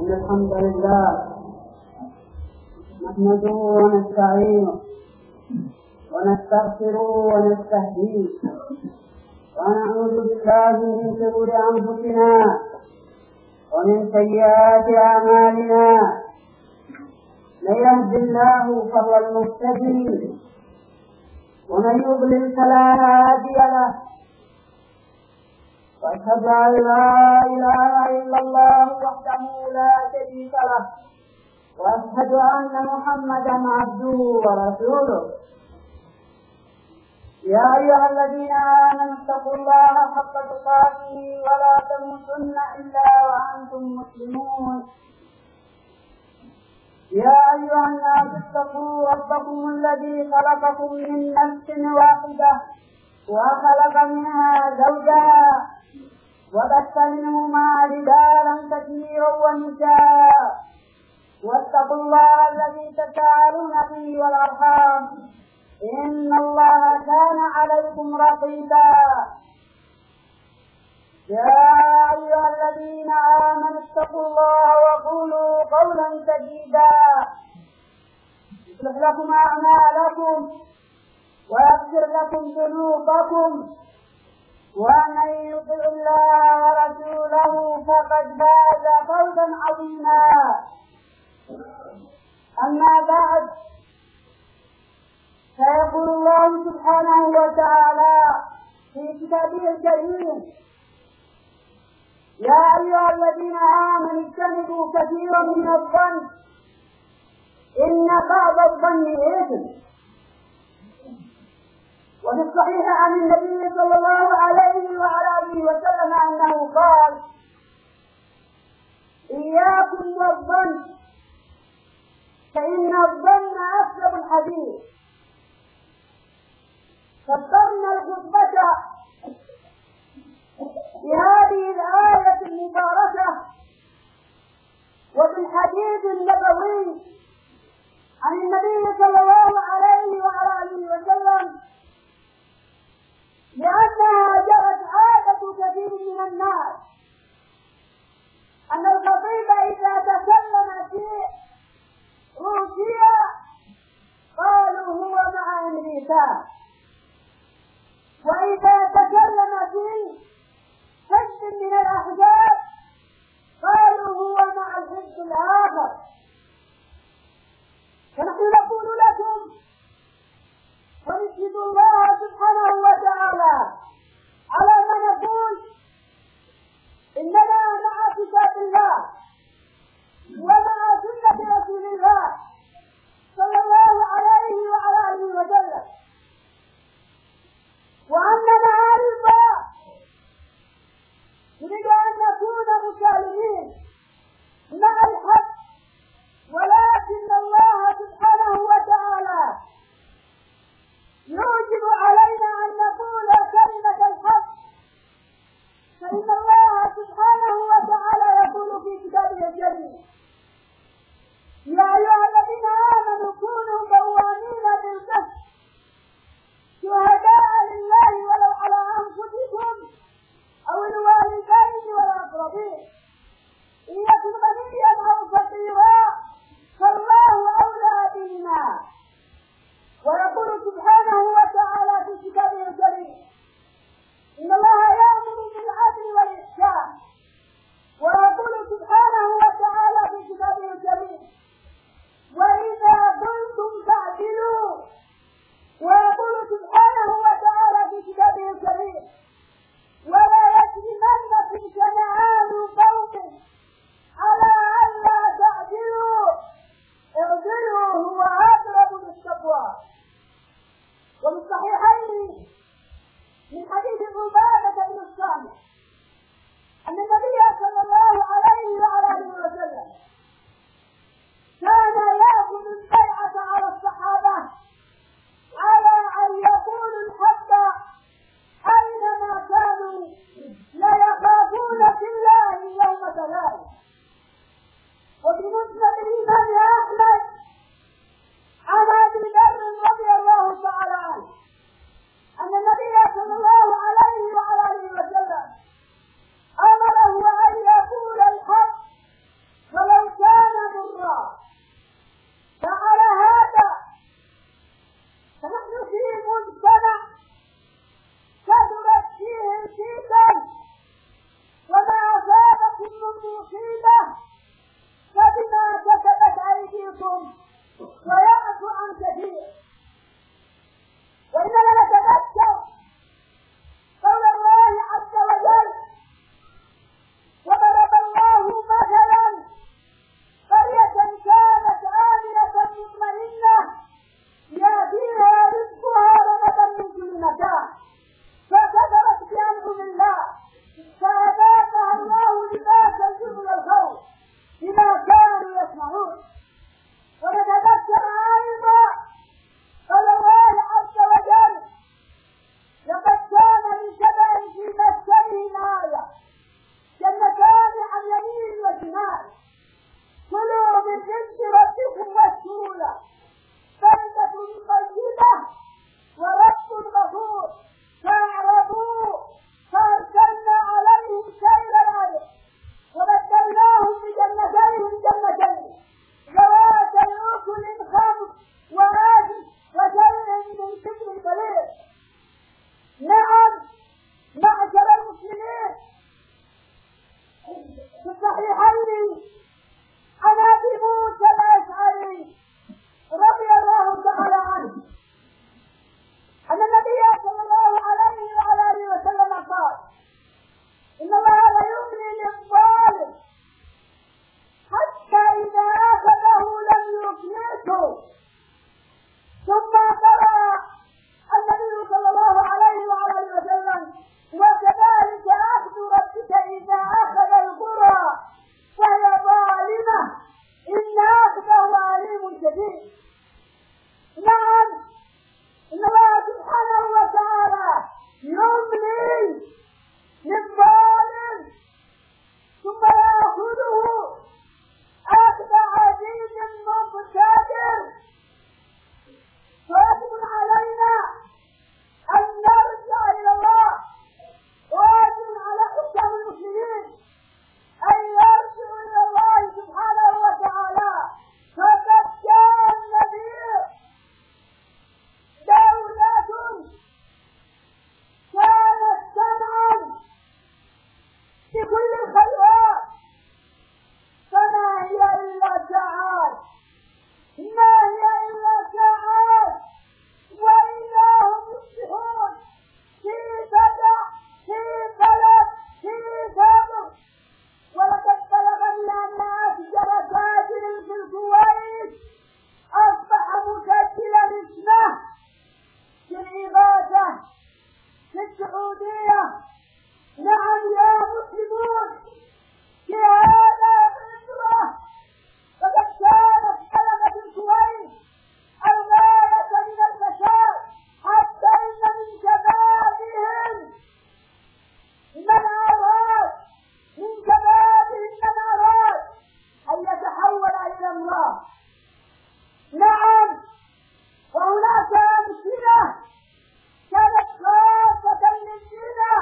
إن الحمد لله نحمده ونستعينه ونستغفره ونستهديه ونعوذ بالله من شرور أنفسنا ومن سيئات أعمالنا. من يهد الله فهو المهتدي ومن يضلل فلا هادي له، وأشهد أن لا إله إلا الله وحده لا شريك له، وأشهد أن محمدا عبده ورسوله. يا أيها الذين آمنوا اتقوا الله حق تقاته ولا تموتن إلا وأنتم مسلمون. يا أيها الناس اتقوا ربكم الذي خلقكم من نفس واحدة وخلق منها زوجها وبث منهما رجالا كثيرا ونساء، واتقوا الله الذي تساءلون به والأرحام إن الله كان عليكم رقيبا. يا أيها الذين آمنوا اتقوا الله وقولوا قولا سديدا يصلح لكم أعمالكم ويغفر لكم ذنوبكم، ومن يطع الله ورسوله فقد فاز فوزا عظيما. أما بعد، فيقول الله سبحانه وتعالى في كتابه الكريم: يا أيها الذين آمنوا اجتنبوا كثيرا من الظن إن بعض الظن إثم. وفي الصحيح عن النبي صلى الله عليه وعلى آله وسلم أنه قال: إياكم والظن فإن الظن أكذب الحديث. فسرنا الخطبة بهذه الآية المباركة وبالحديث النبوي عن النبي صلى الله عليه وعلى آله وسلم، لأنها جرت عادة كثير من الناس أن الخطيب إذا تكلم في روسيا قالوا هو مع أمريكا، وإذا تكلم في حزب من الأحزاب قالوا هو مع الحزب الآخر. فنحن نقول لكم ونشهد الله سبحانه وتعالى على ما نقول: إننا مع كتاب الله ومع سنة رسول الله صلى الله عليه وعلى آله وسلم، وأننا أيضا نريد أن نكون مسالمين مع الحق، ولكن الله سبحانه وتعالى يوجب علينا أن نقول كلمة الحق، فإن الله سبحانه وتعالى يقول في إلى الله. نعم، وهناك أمثلة كانت خاصة للزنا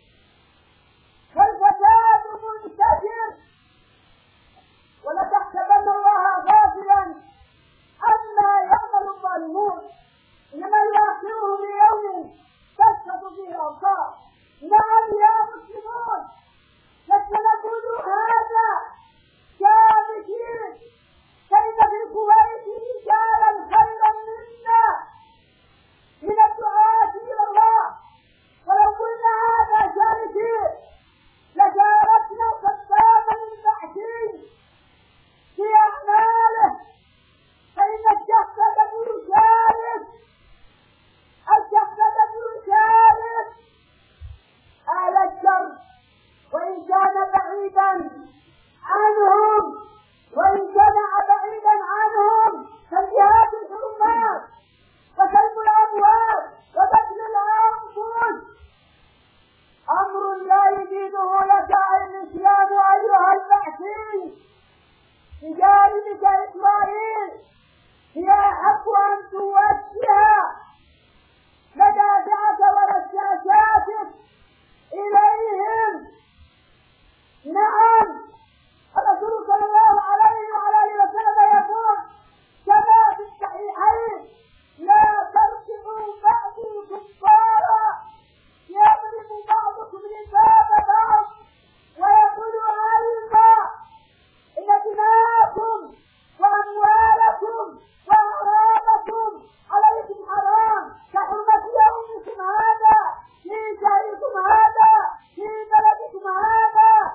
والفساد منتشر، ولا تحسبن الله غافلا عما يعمل الظالمون، إنما يؤخرهم ليوم تشخص فيه الأبصار. نعم يا مسلمون، لسنا نقول هذا كامثيل، كيف في الكويت رجالا خيرا منا من الدعاة إلى الله، ولو قلنا هذا كامثيل لشاركنا صدام البحثي في أعماله، فإن الشخص تكون شارك، الشخص تكون شارك أهل الشر، وإن كان بعيدا عنهم، وإن كان بعيدا عنهم كانتهاك الحرمات وسلب الأموال وقتل الأنفس، أمر لا يجيده لك الإسلام أيها البحثي. بجانبك إسرائيل هي أحق أن توجه مدافعك ورشاشاتك إليهم. نعم، الرسول صلى الله عليه وعلى آله وسلم يقول كما في الصحيحين: لا ترجعوا بعدي كفارا يضرب بعضكم رقاب بعض. ويقول أيضا: إن دماءكم وأموالكم وأعراضكم عليكم حرام كحرمة يومكم هذا في شهركم هذا في بلدكم هذا.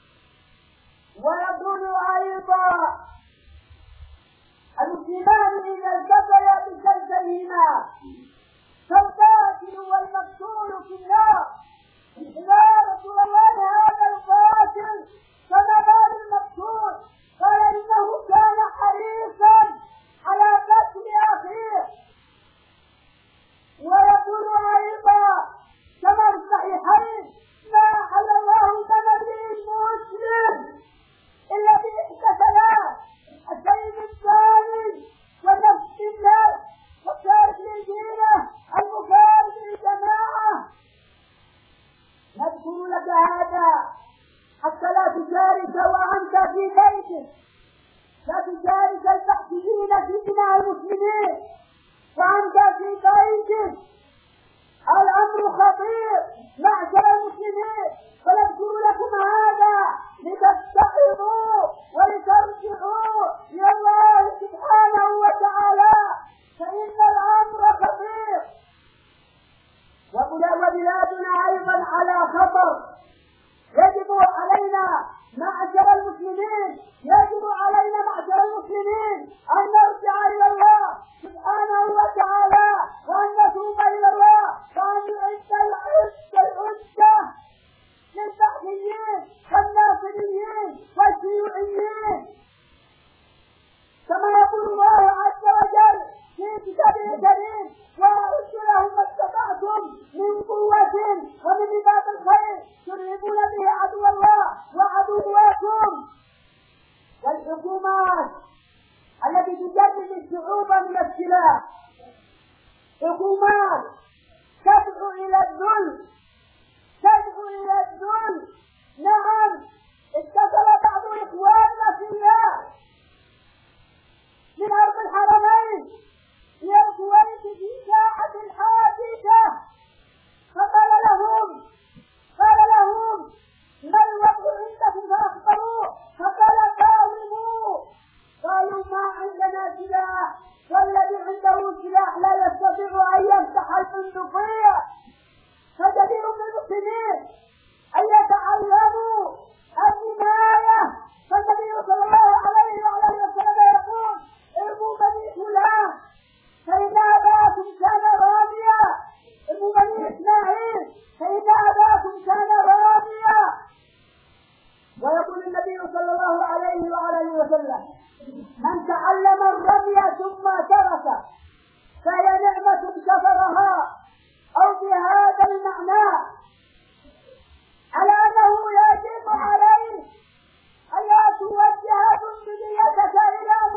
ويقول أيضا: المسلمان إذا التقيا بسيفيهما فالقاتل والمقتول في النار. يا رسول الله، هذا القاتل فما بال المقتول؟ قال: إنه كان حريصا على قتل أخيه. ويقول أيضا كما في الصحيحين: ما حل الله دم امرئ مسلم إلا بإحدى ثلاث: السيد الثاني والنفس بالنفس والتارك للدينة المفارق للجماعة. نذكر لك هذا حتى لا تشارك وأنت في بيتك، لا تشارك البحثيين في دماء المسلمين وأنت في بيتك. الأمر خطير معشر المسلمين، فنذكر لكم هذا لتتعظوا ولترجعوا إلى الله سبحانه وتعالى، فإن الأمر خطير. وبلادنا أيضا على خطر. يجب علينا معشر المسلمين أن نرجع إلى الله سبحانه وتعالى، وأن نتوب إلى الله، وأن نعد العدة للبحثيين والناصريين والشيوعيين، كما يقول الله عز وجل في كتابه الكريم: وأعد لهم ما استطعتم من قوة ومن رباط الخيل ترهبون به عدو الله وعدوكم. والحكومات التي تجدد الشعوب من السلاح، حكومات تدعو إلى الذل، نعم، اتصل بعض إخواننا في الله من أرض الحرمين إلى الكويت في ساعة حادثة، فقال لهم ما الوضع عندكم؟ فأخبروه، فقال: قاوموا. قالوا: ما عندنا سلاح، والذي عنده سلاح لا يستطيع أن يفتح البندقية. فجدير بالمسلمين أن يتعلموا الحماية. فالنبي صلى الله عليه وعلى آله وسلم يقول: ارموا بني فلان فإن أباكم كان راميا، ارموا بني إسماعيل فإن أباكم كان راميا. ويقول النبي صلى الله عليه وعلى آله وسلم: من تعلم الرمي ثم ترك فهي نعمة كفرها، أو بهذا المعنى على أنه يجب عليه أن توجه بنيتك إلى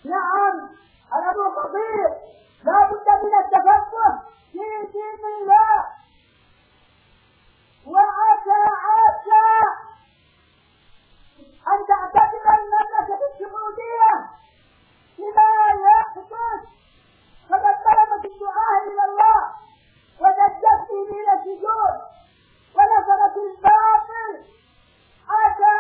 نعم الأمر خطير، لا بد من التفقه في دين الله. وعسى أن تعتقد المملكة السعودية بما يحدث فقد طلبت الدعاء إلى الله وجدت من السجود ونصرت الباطل. عسى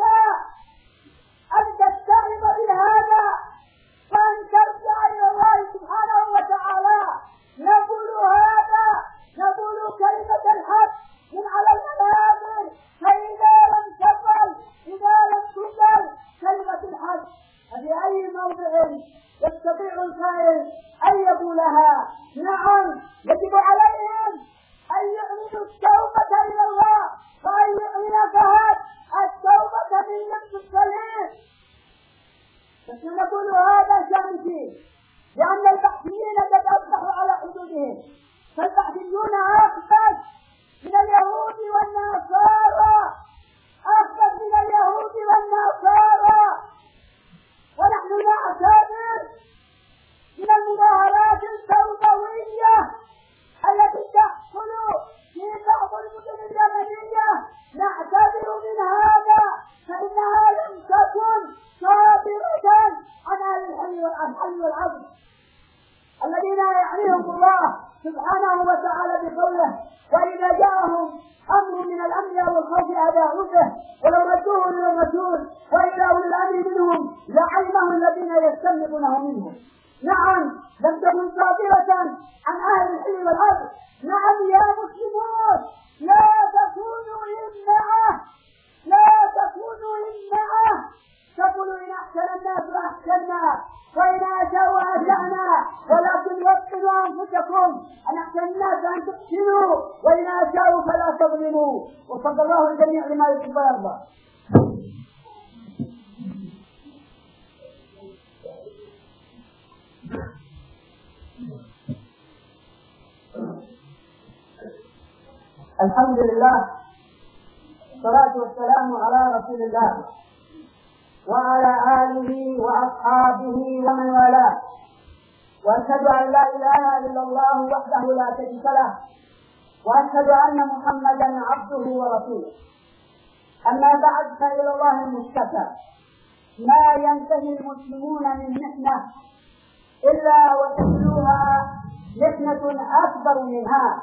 أن تستعظ بهذا وأن ترجع إلى الله سبحانه وتعالى. نقول كلمة الحق من على المنابر، فإذا لم تقل كلمة الحق ففي أي موضع يستطيع القائل أن يقولها. نعم يجب عليهم أن يعلنوا التوبة إلى الله وأن يعلن فهد التوبة من نفس الصليب. لكن نقول هذا شأنه لأن البحثيين قد أصبحوا على حدودهم، فالبحثيون أخبث من اليهود والنصارى، ونحن نعتبر من المظاهرات التوبوية التي تحصل في بعض المدن اليمنية، نعتبر من هذا فإنها لم تكن صادرة عن الحل والعقد الذين يعنيهم الله سبحانه وتعالى بقوله: وإذا جاءهم أمر من الأمن أو الخوف أذاعوا به ولو ردوه إلى الرسول وإلى أولي الأمر منهم لعلمه الذين يستنبطونه منهم. نعم لم تكن صادرة عن أهل الحل والعقد. نعم يا مسلمون لا تكونوا إمعة تقولوا إن أحسن الناس أحسننا وإن أساءوا أسأنا، ولكن وطنوا أنفسكم أن أحسن الناس أن تحسنوا وإن أساءوا فلا تظلموا. وصدق الله الجميع لما يحب ويرضى. الحمد لله والصلاة والسلام على رسول الله وعلى آله وأصحابه ومن والاه، وأشهد أن لا إله إلا الله وحده لا شريك له، وأشهد أن محمدا عبده ورسوله. أما بعد، فإلى الله المشتكى. ما ينتهي المسلمون من محنة إلا وتتلوها محنة أكبر منها،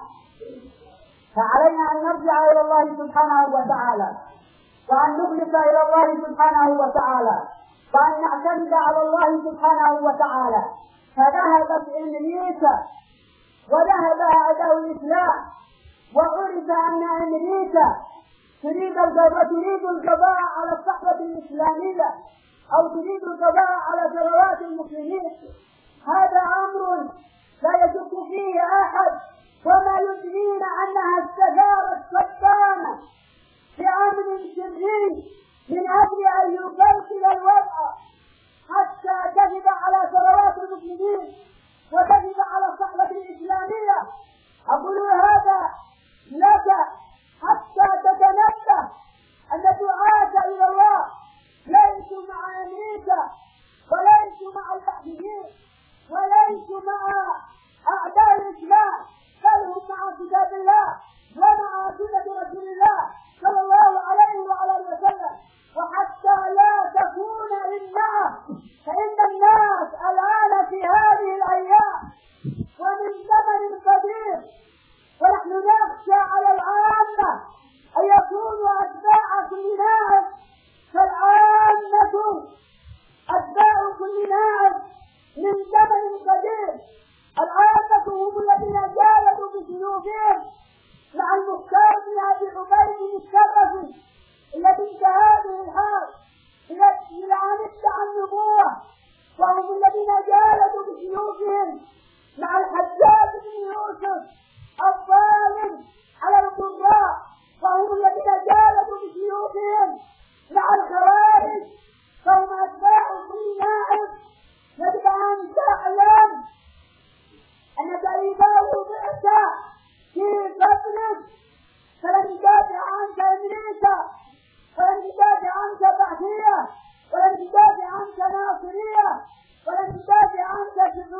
فعلينا أن نرجع إلى الله سبحانه وتعالى، وأن نخلص إلى الله سبحانه وتعالى، وأن نعتمد على الله سبحانه وتعالى. فذهبت أمريكا وذهب أعداء الإسلام، وعرف أن أمريكا تريد القضاء على الصحوة الإسلامية أو تريد القضاء على ثروات المسلمين. هذا أمر لا يشك فيه أحد، وما يدرينا أنها استثارت صدامة بأمر سري من أجل أن يبدل الوضع حتى تجب على ثروات المسلمين وتجب على الصحوة الإسلامية. أقول هذا لك حتى تتنبه أن الدعاة إلى الله ليسوا مع أمريكا وليسوا مع البحثيين وليسوا مع أعداء الإسلام، بل هم مع كتاب الله ومع سنة رسول الله صلى الله عليه وعلى اله وسلم. وحتى لا تكون إمعة، فإن الناس الآن في هذه الأيام ومن زمن قديم، ونحن نخشى على العامة أن يكونوا أتباع كل ناس، فالعامة أتباع كل ناس من زمن قديم. العامة هم الذين جاهدوا بسيوفهم مع المختار بن أبي عبيد الشرف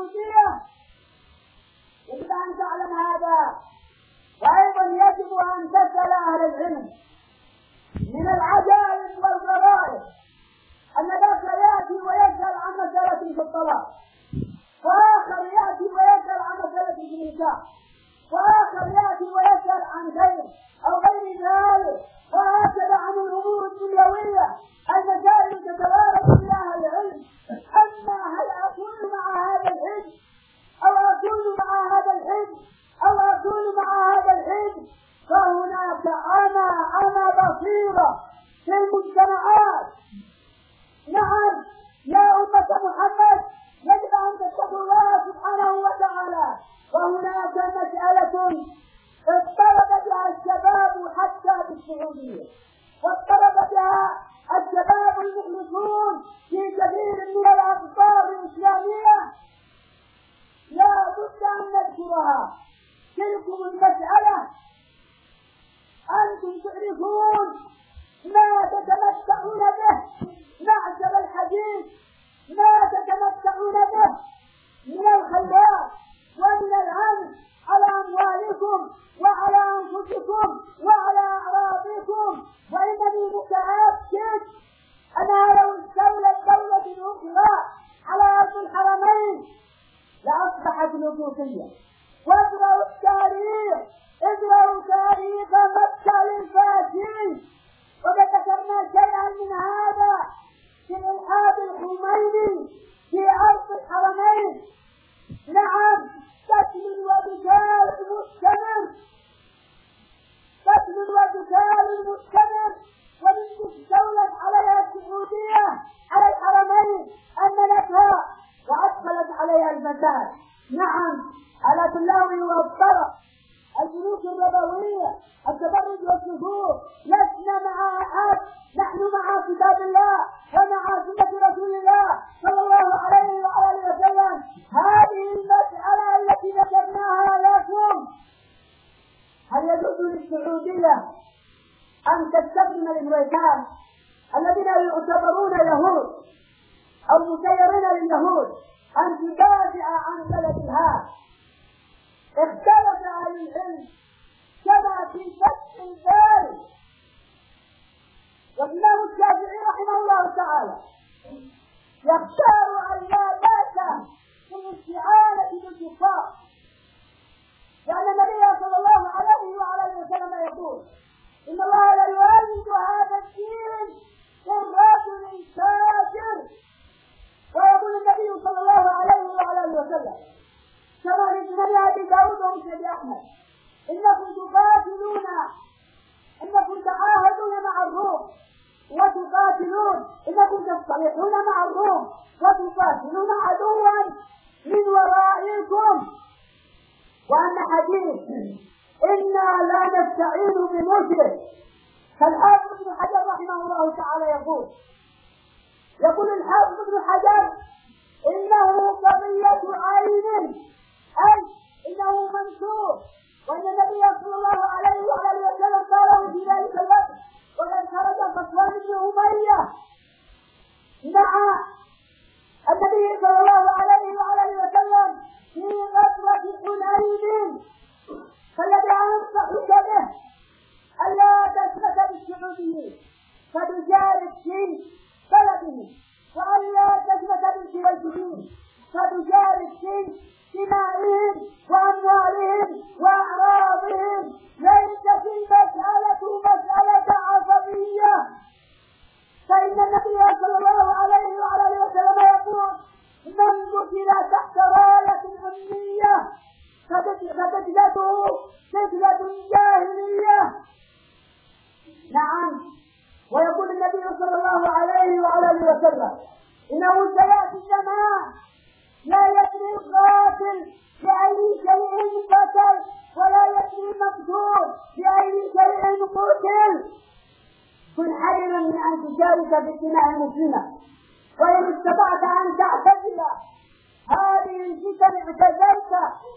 السعودية، يجب أن تعلم هذا. وأيضا يجب أن تسأل أهل العلم. من العجائب والغرائب أن ذاك يأتي ويسأل عن مسألة في الطلاق، وآخر يأتي ويسأل عن مسألة في النكاح، وآخر يأتي ويسأل عن خير أو غير ذلك، وهكذا عن الأمور الدنيوية. المسائل تتوارد في أهل العلم. أما هل أكون مع هذا الحزب أو أكون مع هذا الحزب أو أكون مع هذا الحزب؟ فهناك عمى بصيرة في المجتمعات. نعم يا أمة محمد، يجب أن تتقوا الله سبحانه وتعالى. وهناك مسألة اضطرب بها الشباب حتى في السعودية، واضطرب بها الشباب المخلصون في كثير من الأقطار الإسلامية، لا بد أن نذكرها. تلكم المسألة، أنتم تعرفون ما تتمتعون به، معشر الحديث، ما تتمتعون به من الخيرات ومن الأمن على أموالكم وعلى أنفسكم وعلى أعراضكم. وإنني متأكد أنها لو استولت دولة أخرى على أرض الحرمين لأصبحت نفوسية. واقرأوا التاريخ، اقرأوا تاريخ مكة للفاتحين، وقد ذكرنا شيئا من هذا في إلحاد الخميني في أرض الحرمين. نعم، قتل وقتال مستمر، قتل وقتال مستمر، ومن استولت عليها السعودية على الحرمين أمنتها وأدخلت عليها الفساد. نعم، آلات اللهو والطرب، البنوك الربوية، التبرج والسفور، لسنا مع أحد، نحن مع كتاب الله ومع سنة رسول الله صلى الله عليه وآله وسلم. هذه المسألة التي ذكرناها لكم، هل يجوز للسعودية أن تستخدم الأمريكان الذين يعتبرون يهود أو مسيرين لليهود أن تدافع عن بلدها؟ اختلف أهل العلم كما في فتح الباري، والإمام الشافعي رحمه الله تعالى يختار أن لا بأس بالاستعانة بالكفار، لأن النبي صلى الله عليه وعلى وسلم يقول: إن الله لا يؤيد هذا الدين بالرجل الفاجر. ويقول النبي صلى الله عليه وعلى وسلم كما في سنن أبي داود ومسند أحمد: إنكم تقاتلون، إنكم تعاهدون مع الروم وتقاتلون، إنكم تصطلحون مع الروم وتقاتلون عدوا من ورائكم. وأن حديث إنا لا نستعين بمشرك، فالحافظ ابن حجر رحمه الله تعالى يقول الحافظ ابن حجر: إنه قضية عين، أي إنه منسوخ، وأن النبي صلى الله عليه وآله وسلم قاله في ذلك الوقت وقد خرج صفوان بن أمية مع النبي صلى الله عليه وآله وسلم في غزوة حنين. فالذي أنصحك به ألا تثبت بالسعوديين فتجارب في بلده، وألا تثبت بالكويتيين فتجارب في دمائهم وأموالهم وأعراضهم. ليست المسألة مسألة عصبية، فإن النبي صلى الله عليه وآله وسلم يقول: من قتل تحت راية أمنية فتجلده تجلة جاهلية. نعم، ويقول النبي صلى الله عليه وآله وسلم: إنه سيأتي زمان لا يدري القاتل بأي شيء قتل ولا يدري المقتول بأي شيء قتل. كن حذرا من أن تشارك في الدماء المسلمة، وإن استطعت أن تعتزل هذه الفتن اعتزلت.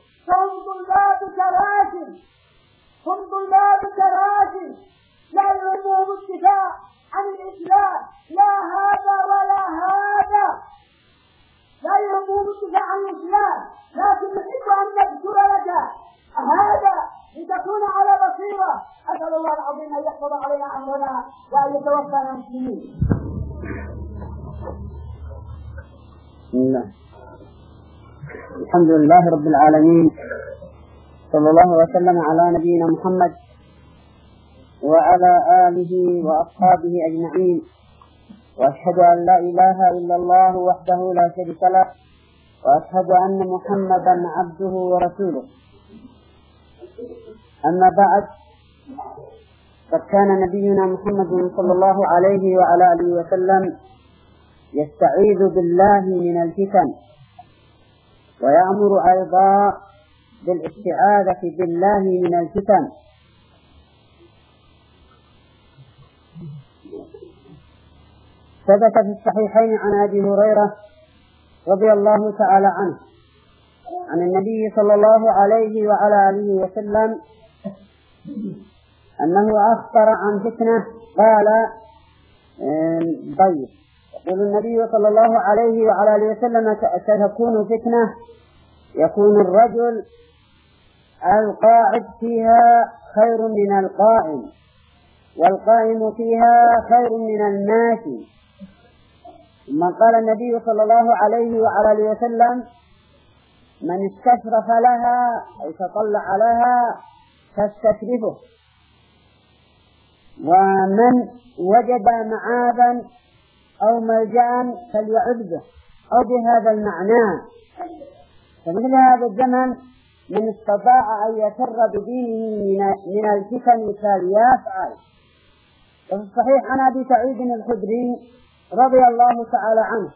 هم طلاب كراسي لا يهمهم الدفاع عن الإسلام، لا هذا ولا هذا، لا يهمهم الدفاع عن الإسلام، لكن نحب أن نذكر لك هذا لتكون على بصيرة. أسأل الله العظيم أن يحفظ علينا أمرنا وأن يتوفانا مسلمين. بسم الله، الحمد لله رب العالمين، صلى الله وسلم على نبينا محمد وعلى آله وأصحابه أجمعين، وأشهد أن لا إله إلا الله وحده لا شريك له، وأشهد أن محمدا عبده ورسوله. أما بعد، قد كان نبينا محمد صلى الله عليه وعلى آله وسلم يستعيذ بالله من الفتن، ويأمر أيضا بالاستعاذة بالله من الفتن. ثبت في الصحيحين عن أبي هريرة رضي الله تعالى عنه عن النبي صلى الله عليه وعلى آله وسلم أنه أخبر عن فتنة قال: طيب، يقول النبي صلى الله عليه وعلى آله وسلم: ستكون فتنة يكون الرجل القاعد فيها خير من القائم، والقائم فيها خير من الماشي. ثم قال النبي صلى الله عليه وعلى آله وسلم: من استشرف لها أي تطلع لها فاستشرفه، ومن وجد معاذا أو ملجأ فليعذ به، أو بهذا المعنى. فمثل هذا الزمن من استطاع أن يفر بدينه من الفتن فليفعل. وفي الصحيح عن أبي سعيد الخدري رضي الله تعالى عنه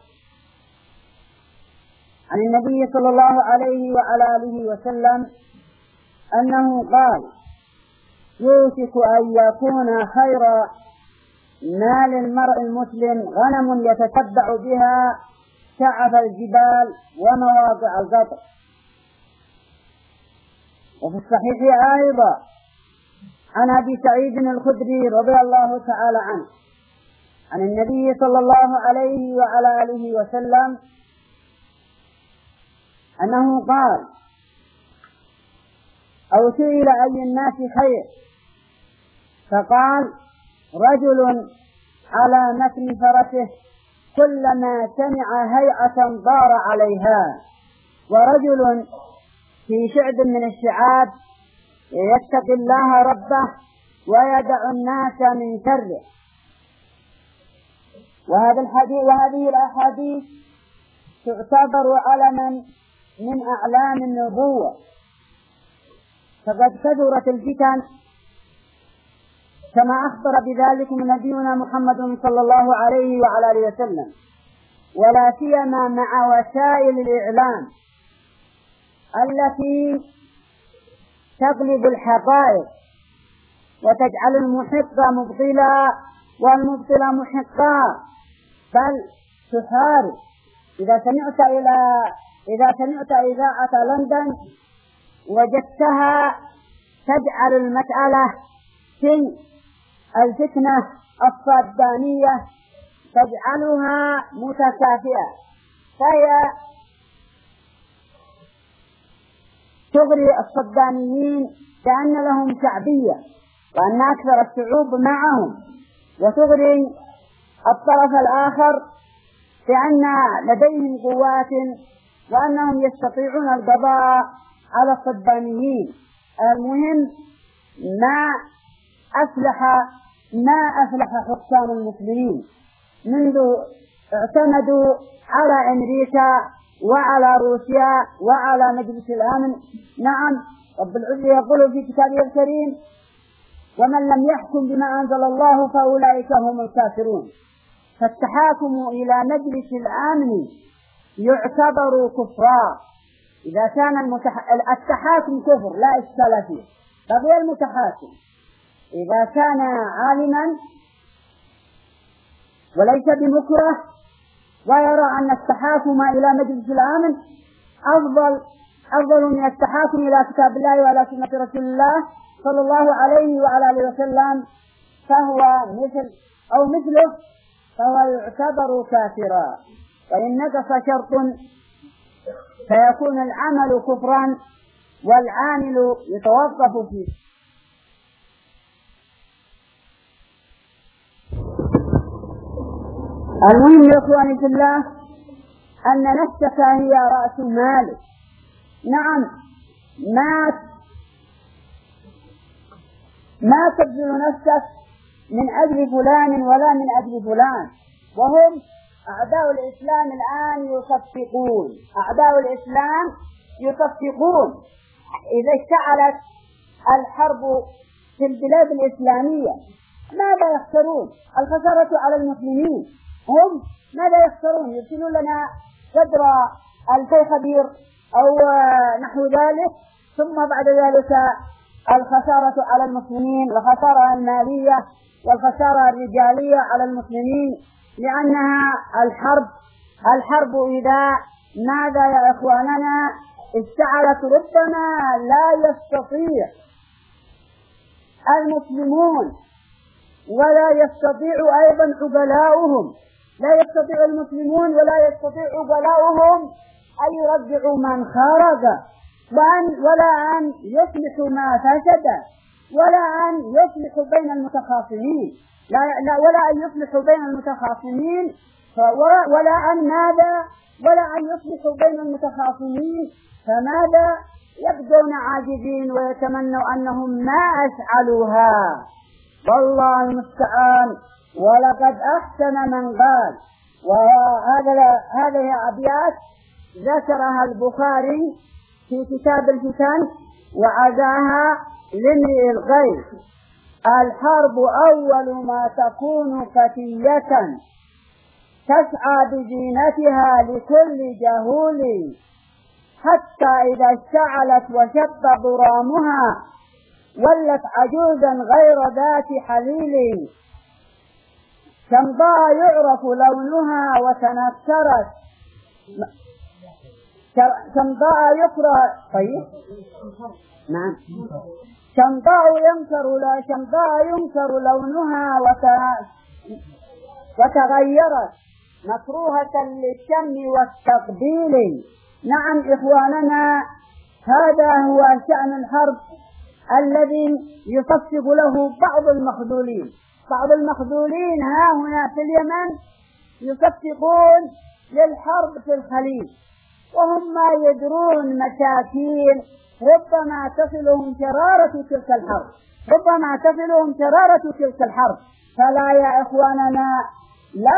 عن النبي صلى الله عليه وعلى آله وسلم أنه قال: يوشك أن يكون خير مال المرء المسلم غنم يتتبع بها شعف الجبال ومواضع القطر. وفي الصحيح أيضا عن أبي سعيد الخدري رضي الله تعالى عنه عن النبي صلى الله عليه وعلى آله وسلم أنه قال: أو سئل أي الناس خير، فقال: رجل على متن فرسه كلما سمع هيعة ضار عليها، ورجل في شعب من الشعاب يتقي الله ربه ويدع الناس من شره. وهذه الأحاديث تعتبر علما من أعلام النبوة، فقد كثرت الفتن كما أخبر بذلك نبينا محمد صلى الله عليه وعلى آله وسلم، ولا سيما مع وسائل الإعلام التي تغلب الحقائق وتجعل المحق مبطلا والمبطل محقا، بل تحارب. إذا سمعت إذاعة لندن وجدتها تجعل المسألة في الفتنة الصدامية تجعلها متكافئة، فهي تغري الصداميين كأن لهم شعبية وأن أكثر الشعوب معهم، وتغري الطرف الآخر بأن لديهم قوات وأنهم يستطيعون القضاء على الصداميين. المهم ما أفلح حكام المسلمين منذ اعتمدوا على أمريكا وعلى روسيا وعلى مجلس الأمن. نعم، رب العزة يقول في كتابه الكريم: ومن لم يحكم بما أنزل الله فأولئك هم الكافرون. فالتحاكم إلى مجلس الأمن يعتبر كفرا. إذا كان التحاكم كفر لا إشكال فيه، بقي المتحاكم إذا كان عالما وليس بمكره ويرى أن التحاكم إلى مجلس الأمن أفضل من التحاكم إلى كتاب الله وعلى سنة رسول الله صلى الله عليه وعلى آله وسلم فهو مثله فهو يعتبر كافرا. وإن نقص شرط فيكون العمل كفرا والعامل يتوقف فيه. المهم يا إخواني في الله أن نفسك هي رأس مالك. نعم، ما تبذل نفسك من أجل فلان ولا من أجل فلان. وهم أعداء الإسلام الآن يصفقون، أعداء الإسلام يصفقون. إذا اشتعلت الحرب في البلاد الإسلامية ماذا يخسرون؟ الخسارة على المسلمين. هم ماذا يخسرون؟ يرسلون لنا قدر 2000 خبير أو نحو ذلك، ثم بعد ذلك الخسارة على المسلمين، الخسارة المالية والخسارة الرجالية على المسلمين، لأنها الحرب إذا ماذا يا إخواننا اشتعلت ربما لا يستطيع المسلمون ولا يستطيع أيضا عقلاؤهم، لا يستطيع المسلمون ولا يستطيع عقلاؤهم أن يرجعوا من خرج، ولا أن يصلحوا ما فسد، ولا أن يصلحوا بين المتخاصمين، ولا أن يصلحوا بين المتخاصمين، ولا أن يصلحوا بين المتخاصمين. فماذا يبدون عاجزين ويتمنوا أنهم ما أفعلوها. والله المستعان. ولقد أحسن من قال، وهذه أبيات ذكرها البخاري في كتاب الفتن وعزاها لامرئ الغيث: الحرب أول ما تكون فتية تسعى بزينتها لكل جهول، حتى إذا اشتعلت وشب ضرامها ولت عجوزا غير ذات حليل، شمضاء يعرف لونها وتنكرت، شمضاء يكره طيب نعم شمضاء ينكر لونها وتغيرت مكروهة للشم والتقبيل. نعم إخواننا، هذا هو شأن الحرب الذي يصفق له بعض المخذولين ها هنا في اليمن، يصفقون للحرب في الخليج وهم ما يدرون مساكين ربما تصلهم شرارة تلك الحرب. فلا يا إخواننا، لا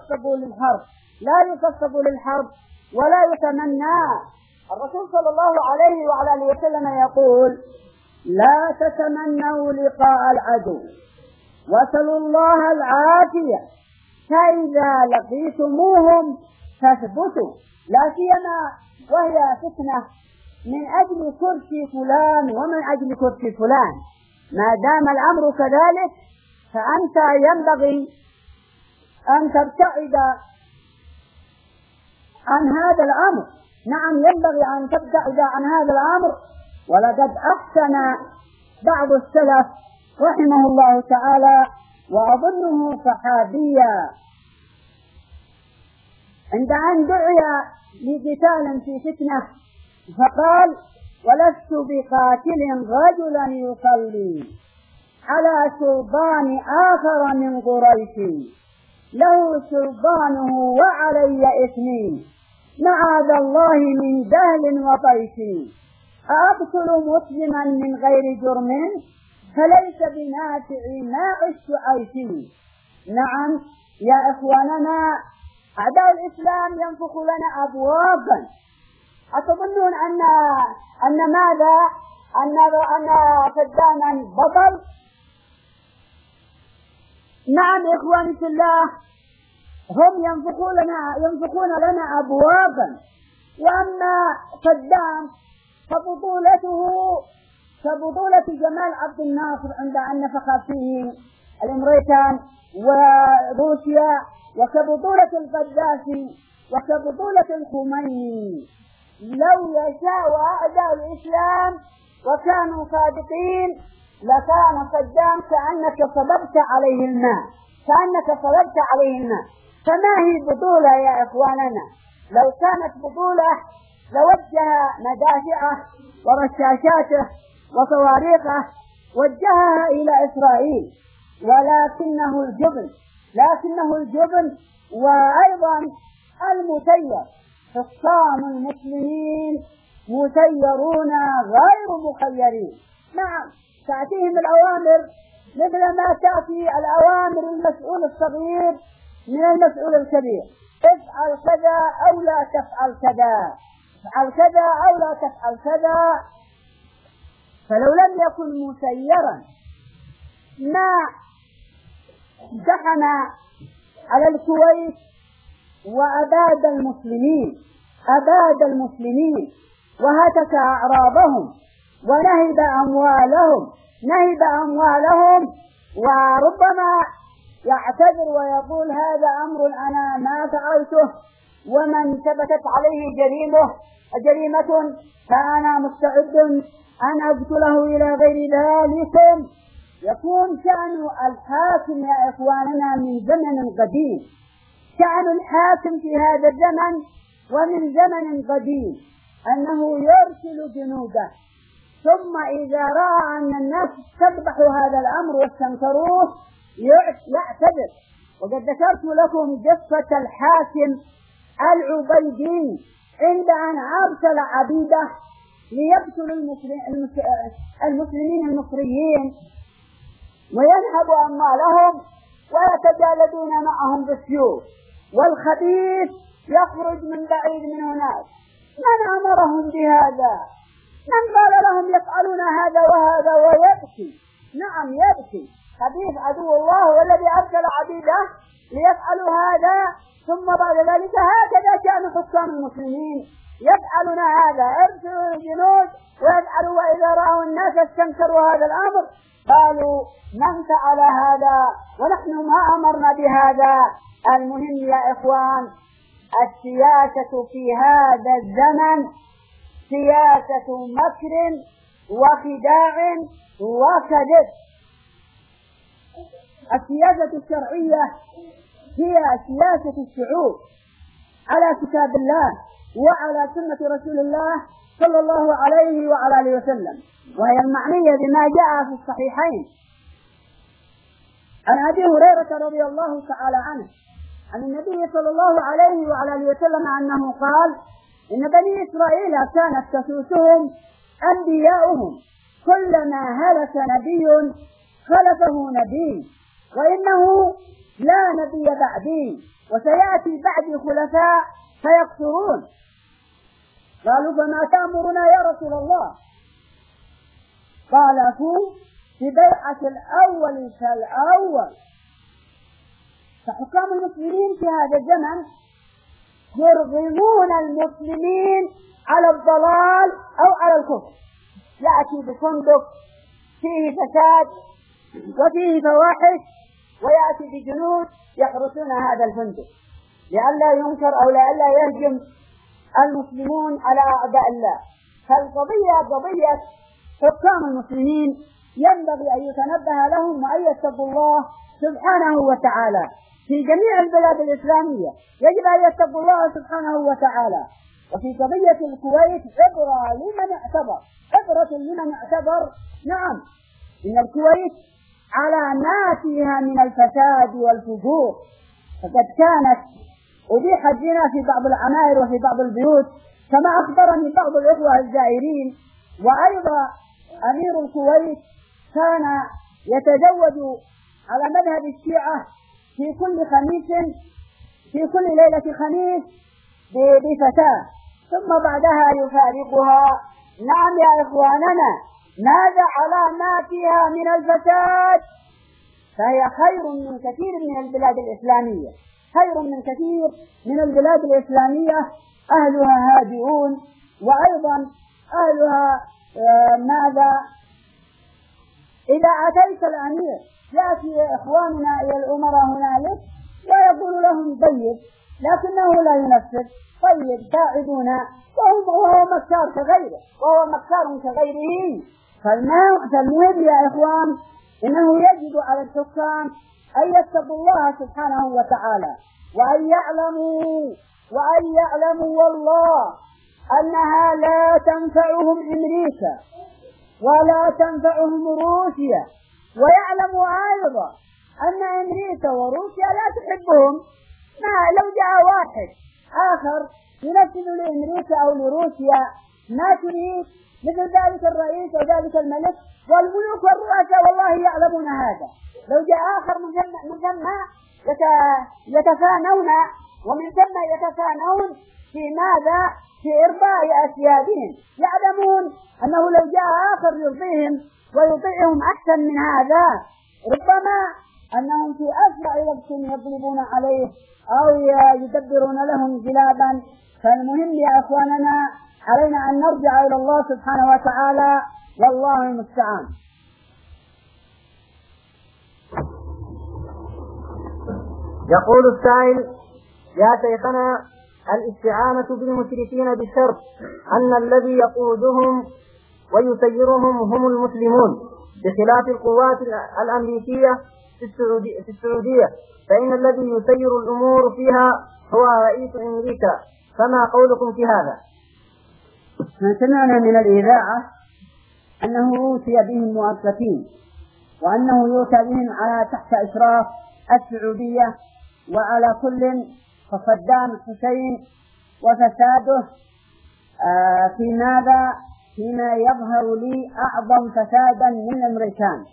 يصفقوا للحرب ولا يتمنى. الرسول صلى الله عليه وعلى آله وسلم يقول: لا تتمنوا لقاء العدو وسلوا الله العافية، فإذا لقيتموهم فاثبتوا، لا سيما وهي فتنة من أجل كرسي فلان ومن أجل كرسي فلان. ما دام الأمر كذلك فأنت ينبغي أن تبتعد عن هذا الأمر. نعم، ينبغي أن تبتعد عن هذا الأمر. ولقد أحسن بعض السلف رحمه الله تعالى، وأظنه صحابيا، عند أن دعي لقتال في فتنة فقال: ولست بقاتل رجلا يصلي على سلطان آخر من قريش، له سلطانه وعلي إثمين، معاذ الله من جهل وطيش، أقتل مسلما من غير جرم، فليس بنافع ما عشت عيشي. نعم يا إخواننا، أعداء الإسلام ينفخ لنا أبوابا. أتظنون أن ماذا؟ أن صداما بطل؟ نعم إخواني في الله، هم ينفخون لنا أبوابا. وأما صدام فبطولته كبطولة جمال عبد الناصر عند أن نفخ فيه الأمريكان وروسيا، وكبطولة القذافي، وكبطولة الخميني. لو يشاء أعداء الإسلام وكانوا صادقين لكان صدام كأنك صببت عليه الماء. فما هي بطولة يا إخواننا؟ لو كانت بطولة لوجه مدافعه ورشاشاته وصواريخه وجهها إلى إسرائيل، لكنه الجبن وأيضا المسير. حكام المسلمين مسيرون غير مخيرين. نعم، تأتيهم الأوامر مثل ما تأتي الأوامر المسؤول الصغير من المسؤول الكبير: افعل كذا أو لا تفعل كذا، افعل كذا أو لا تفعل كذا. فلو لم يكن مسيرا ما دخل على الكويت وأباد المسلمين وهتك أعراضهم ونهب أموالهم، وربما يعتذر ويقول هذا أمر أنا ما فعلته، ومن ثبتت عليه جريمة فأنا مستعد أن أقتله إلى غير ذلك. يكون شأن الحاكم يا إخواننا من زمن قديم، شأن الحاكم في هذا الزمن ومن زمن قديم أنه يرسل جنوده، ثم إذا رأى أن الناس استقبحوا هذا الأمر واستنكروه يعتذر. وقد ذكرت لكم قصة الحاكم العبيدي عند أن أرسل عبيده ليقتل المسلمين المصريين وينهب أموالهم ويتجالدون معهم بالسيوف، والخبيث يخرج من بعيد من هناك. من أمرهم بهذا؟ من قال لهم يفعلون هذا وهذا؟ ويبكي، نعم يبكي. خبيث عدو الله والذي أرسل عبيده ليفعلوا هذا، ثم بعد ذلك هكذا كان حكام المسلمين يفعلون هذا، يرسلوا الجنود ويفعلوا، وإذا رأوا الناس استنكروا هذا الأمر قالوا من فعل هذا ونحن ما أمرنا بهذا. المهم يا إخوان، السياسة في هذا الزمن سياسة مكر وخداع وكذب. السياسة الشرعية هي سياسة الشعوب على كتاب الله وعلى سنة رسول الله صلى الله عليه وعلى آله وسلم، وهي المعنية بما جاء في الصحيحين عن أبي هريرة رضي الله تعالى عنه عن النبي صلى الله عليه وعلى آله وسلم أنه قال: إن بني إسرائيل كانت تسوسهم أنبياؤهم، كلما هلك نبي خلفه نبي، وإنه لا نبي بعدي، وسيأتي بعدي خلفاء فيقصرون. قالوا: فما تأمرنا يا رسول الله؟ قال: في بيعة الأول كالأول. فحكام المسلمين في هذا الزمن يرغمون المسلمين على الضلال أو على الكفر. يأتي بفندق فيه فساد وفيه فواحش، ويأتي بجنود يحرسون هذا الفندق لئلا ينكر أو لئلا يهجم المسلمون على أعداء الله. فالقضية قضية حكام المسلمين ينبغي أن يتنبه لهم وأن يتقوا الله سبحانه وتعالى في جميع البلاد الإسلامية. يجب أن يتقوا الله سبحانه وتعالى. وفي قضية الكويت عبرة لمن اعتبر. نعم، إن الكويت على ما فيها من الفساد والفجور، فقد كانت أبيحت زنا في بعض العمائر وفي بعض البيوت كما أخبرني بعض الإخوة الزائرين. وأيضا أمير الكويت كان يتزوج على مذهب الشيعة في كل ليلة خميس بفتاة، ثم بعدها يفارقها. نعم يا إخواننا، ماذا على ما فيها من الفساد؟ فهي خير من كثير من البلاد الإسلامية، أهلها هادئون، وأيضا أهلها ماذا؟ إذا أتيت الأمير يأتي إخواننا إلى الأمراء هنالك ويقول لهم طيب، لكنه لا ينفذ. طيب ساعدونا، وهو مكار كغيره. فالمهم يا إخوان، إنه يجب على الحكام أن يتقوا الله سبحانه وتعالى، وأن يعلموا والله أنها لا تنفعهم أمريكا ولا تنفعهم روسيا، ويعلموا أيضا أن أمريكا وروسيا لا تحبهم. لو جاء واحد آخر ينفذ لأمريكا أو لروسيا ما تريد مثل ذلك الرئيس وذلك الملك والملوك والرؤساء والله يعلمون هذا. لو جاء آخر من ثم يتفانون، ومن ثم يتفانون في ماذا؟ في إرضاء أسيادهم، يعلمون أنه لو جاء آخر يرضيهم ويطيعهم أحسن من هذا ربما أنهم في أسرع وقت يضربون عليه أو يدبرون لهم جلابا. فالمهم يا أخواننا علينا أن نرجع إلى الله سبحانه وتعالى والله المستعان. يقول السائل: يا شيخنا، الاستعانة بالمشركين بشرط أن الذي يقودهم ويسيرهم هم المسلمون، بخلاف القوات الأمريكية في السعودية، فإن الذي يسير الأمور فيها هو رئيس أمريكا، فما قولكم في هذا؟ سمعنا من الإذاعة أنه أوتي بهم مؤقتين، وأنه يؤتى بهم على تحت إشراف السعودية، وعلى كل فصدام حسين وفساده في ماذا؟ فيما يظهر لي أعظم فسادا من الأمريكان.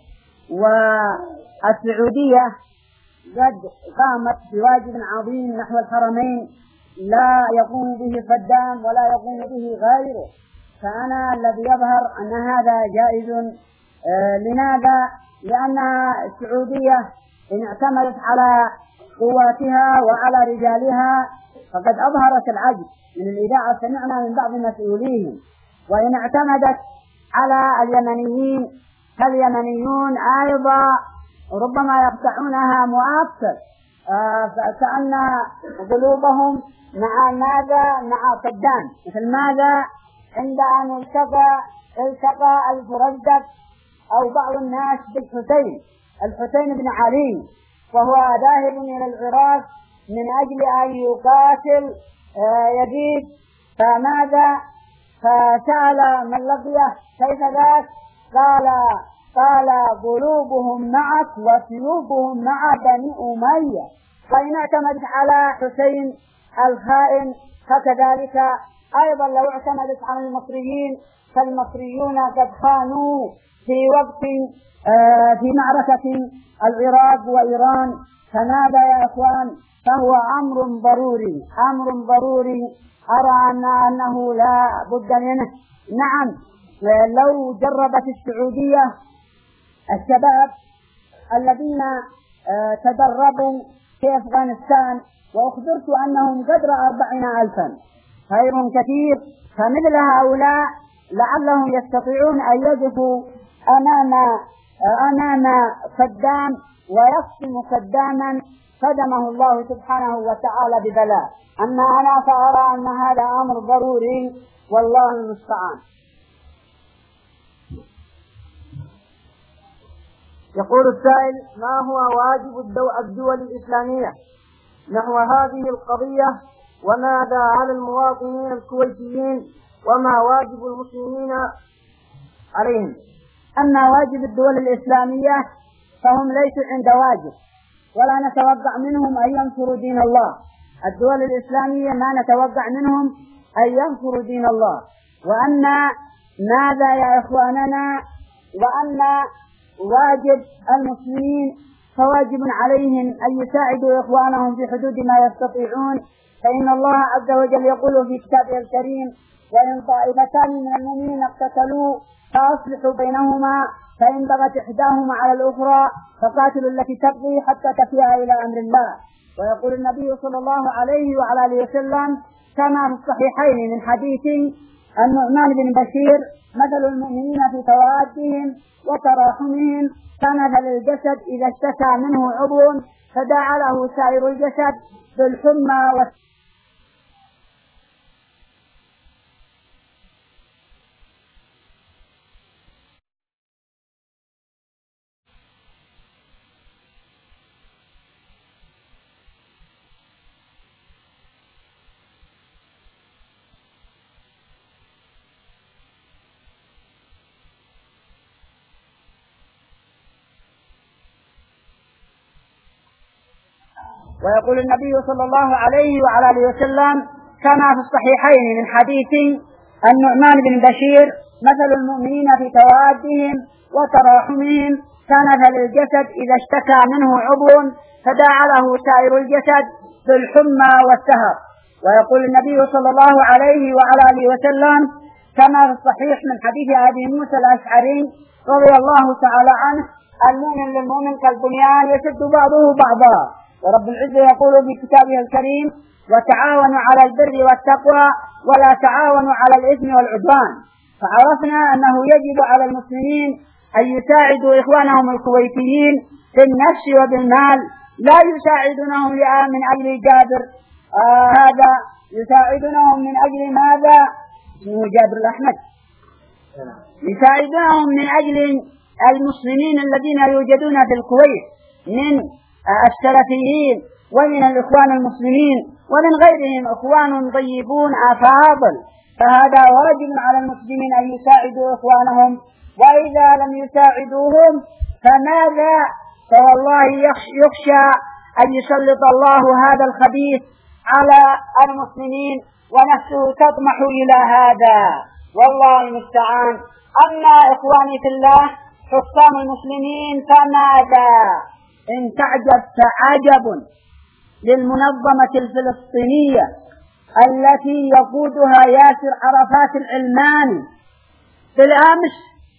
والسعودية قد قامت بواجب عظيم نحو الحرمين لا يقوم به صدام ولا يقوم به غيره، فأنا الذي يظهر أن هذا جائز. لماذا؟ لأن السعودية إن اعتمدت على قواتها وعلى رجالها فقد أظهرت العجز. من الإذاعة سمعنا من بعض مسؤوليهم: وإن اعتمدت على اليمنيين فاليمنيون أيضا ربما يقطعونها مؤقتا، فكأن قلوبهم مع ماذا؟ مع صدام. مثل ماذا؟ عند أن التقى الفرزدق أو بعض الناس الحسين بن علي، وهو ذاهب إلى العراق من أجل أن يقاتل يزيد، فماذا؟ فسأل من لقيه: كيف ذاك؟ قال قلوبهم معك وسيوفهم مع بني أمية. فإن اعتمدت على حسين الخائن فكذلك أيضا لو اعتمدت على المصريين فالمصريون قد خانوا في وقت في معركة العراق وإيران. فماذا يا إخوان؟ فهو أمر ضروري أرى أنه لا بد منه. نعم، لو جربت السعودية الشباب الذين تدربوا في أفغانستان وأخبرت أنهم قدر 40,000 خير كثير، فمثل هؤلاء لعلهم يستطيعون أن يقفوا أمام صدام ويقسم صداما صدمه الله سبحانه وتعالى ببلاء. أما أنا فأرى أن هذا أمر ضروري والله المستعان. يقول السائل: ما هو واجب الدول الإسلامية نحو هذه القضية؟ وماذا على المواطنين الكويتيين؟ وما واجب المسلمين عليهم؟ أما واجب الدول الإسلامية فهم ليسوا عند واجب، ولا نتوقع منهم أن ينصروا دين الله. الدول الإسلامية ما نتوقع منهم أن ينصروا دين الله. وأما ماذا يا إخواننا؟ وأما واجب المسلمين فواجب عليهم أن يساعدوا إخوانهم في حدود ما يستطيعون، فإن الله عز وجل يقول في كتابه الكريم: وإن طائفتان من المؤمنين اقتتلوا فأصلحوا بينهما فإن بغت إحداهما على الأخرى فقاتلوا التي تبغي حتى تفيء إلى أمر الله. ويقول النبي صلى الله عليه وعلى آله وسلم كما في الصحيحين من حديث النعمان بن بشير: مثل المؤمنين في توادهم وتراحمهم كمثل الجسد إذا اشتكى منه عضو فداعى له سائر الجسد بالحمى ويقول النبي صلى الله عليه وعلى آله وسلم كما في الصحيحين من حديث النعمان بن بشير: مثل المؤمنين في توادهم وتراحمهم كمثل الجسد إذا اشتكى منه عضو فداعى له سائر الجسد بالحمى والسهر. ويقول النبي صلى الله عليه وعلى آله وسلم كما في الصحيح من حديث أبي موسى الأشعري رضي الله تعالى عنه: المؤمن للمؤمن كالبنيان يشد بعضه بعضا. ورب العزة يقول في كتابه الكريم: وتعاونوا على البر والتقوى ولا تعاونوا على الإثم والعدوان. فعرفنا أنه يجب على المسلمين أن يساعدوا إخوانهم الكويتيين بالنفس وبالمال، لا يساعدونهم من أجل جابر هذا يساعدونهم من أجل ماذا؟ جابر الأحمد يساعدونهم من أجل المسلمين الذين يوجدون في الكويت من السلفيين ومن الإخوان المسلمين ومن غيرهم إخوان طيبون أفاضل. فهذا واجب على المسلمين أن يساعدوا إخوانهم، وإذا لم يساعدوهم فماذا؟ فوالله يخشى أن يسلط الله هذا الخبيث على المسلمين ونفسه تطمح إلى هذا، والله المستعان. أما إخواني في الله حكام المسلمين فماذا؟ إن تعجب فعجب للمنظمة الفلسطينية التي يقودها ياسر عرفات العلماني. بالأمس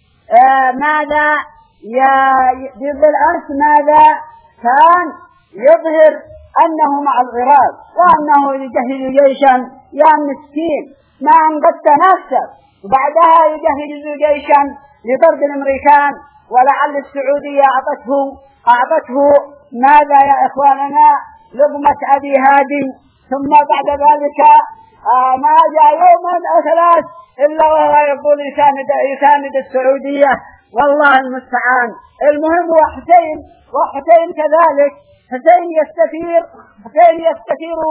ماذا كان يظهر أنه مع العراق وأنه يجهز جيشا. يا مسكين، ما أنقذت نفسك وبعدها يجهز جيشا لضرب الأمريكان، ولعل السعودية أعطته ماذا يا إخواننا؟ لقمة أبي هادي. ثم بعد ذلك ما جاء يوما أو ثلاث إلا وهو يقول يساند السعودية، والله المستعان. المهم هو حسين كذلك. حسين يستثير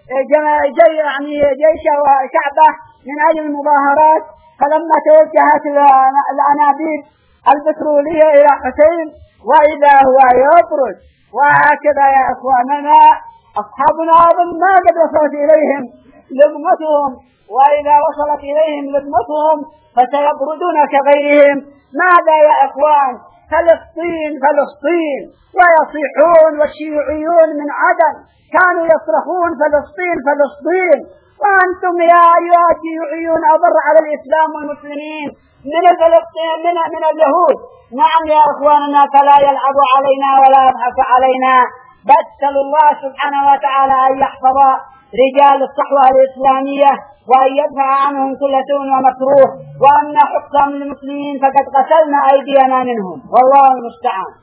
جيش وشعبه من أجل المظاهرات، فلما توجهت الأنابيب البترولية إلى حسين وإذا هو يبرد. وهكذا يا إخواننا أصحابنا أظن ما قد وصلت إليهم لقمتهم، وإذا وصلت إليهم لقمتهم فسيبردون كغيرهم. ماذا يا إخوان؟ فلسطين ويصيحون، والشيوعيون من عدن كانوا يصرخون فلسطين، وأنتم يا أيها الشيوعيون أضر على الإسلام والمسلمين من اليهود. نعم يا إخواننا، فلا يلعب علينا ولا يضحك علينا. بسل الله سبحانه وتعالى أن يحفظ رجال الصحوة الإسلامية وأن يدفع عنهم كل سوء ومكروه، وأن حكام المسلمين فقد قتلنا أيدينا منهم، والله المستعان.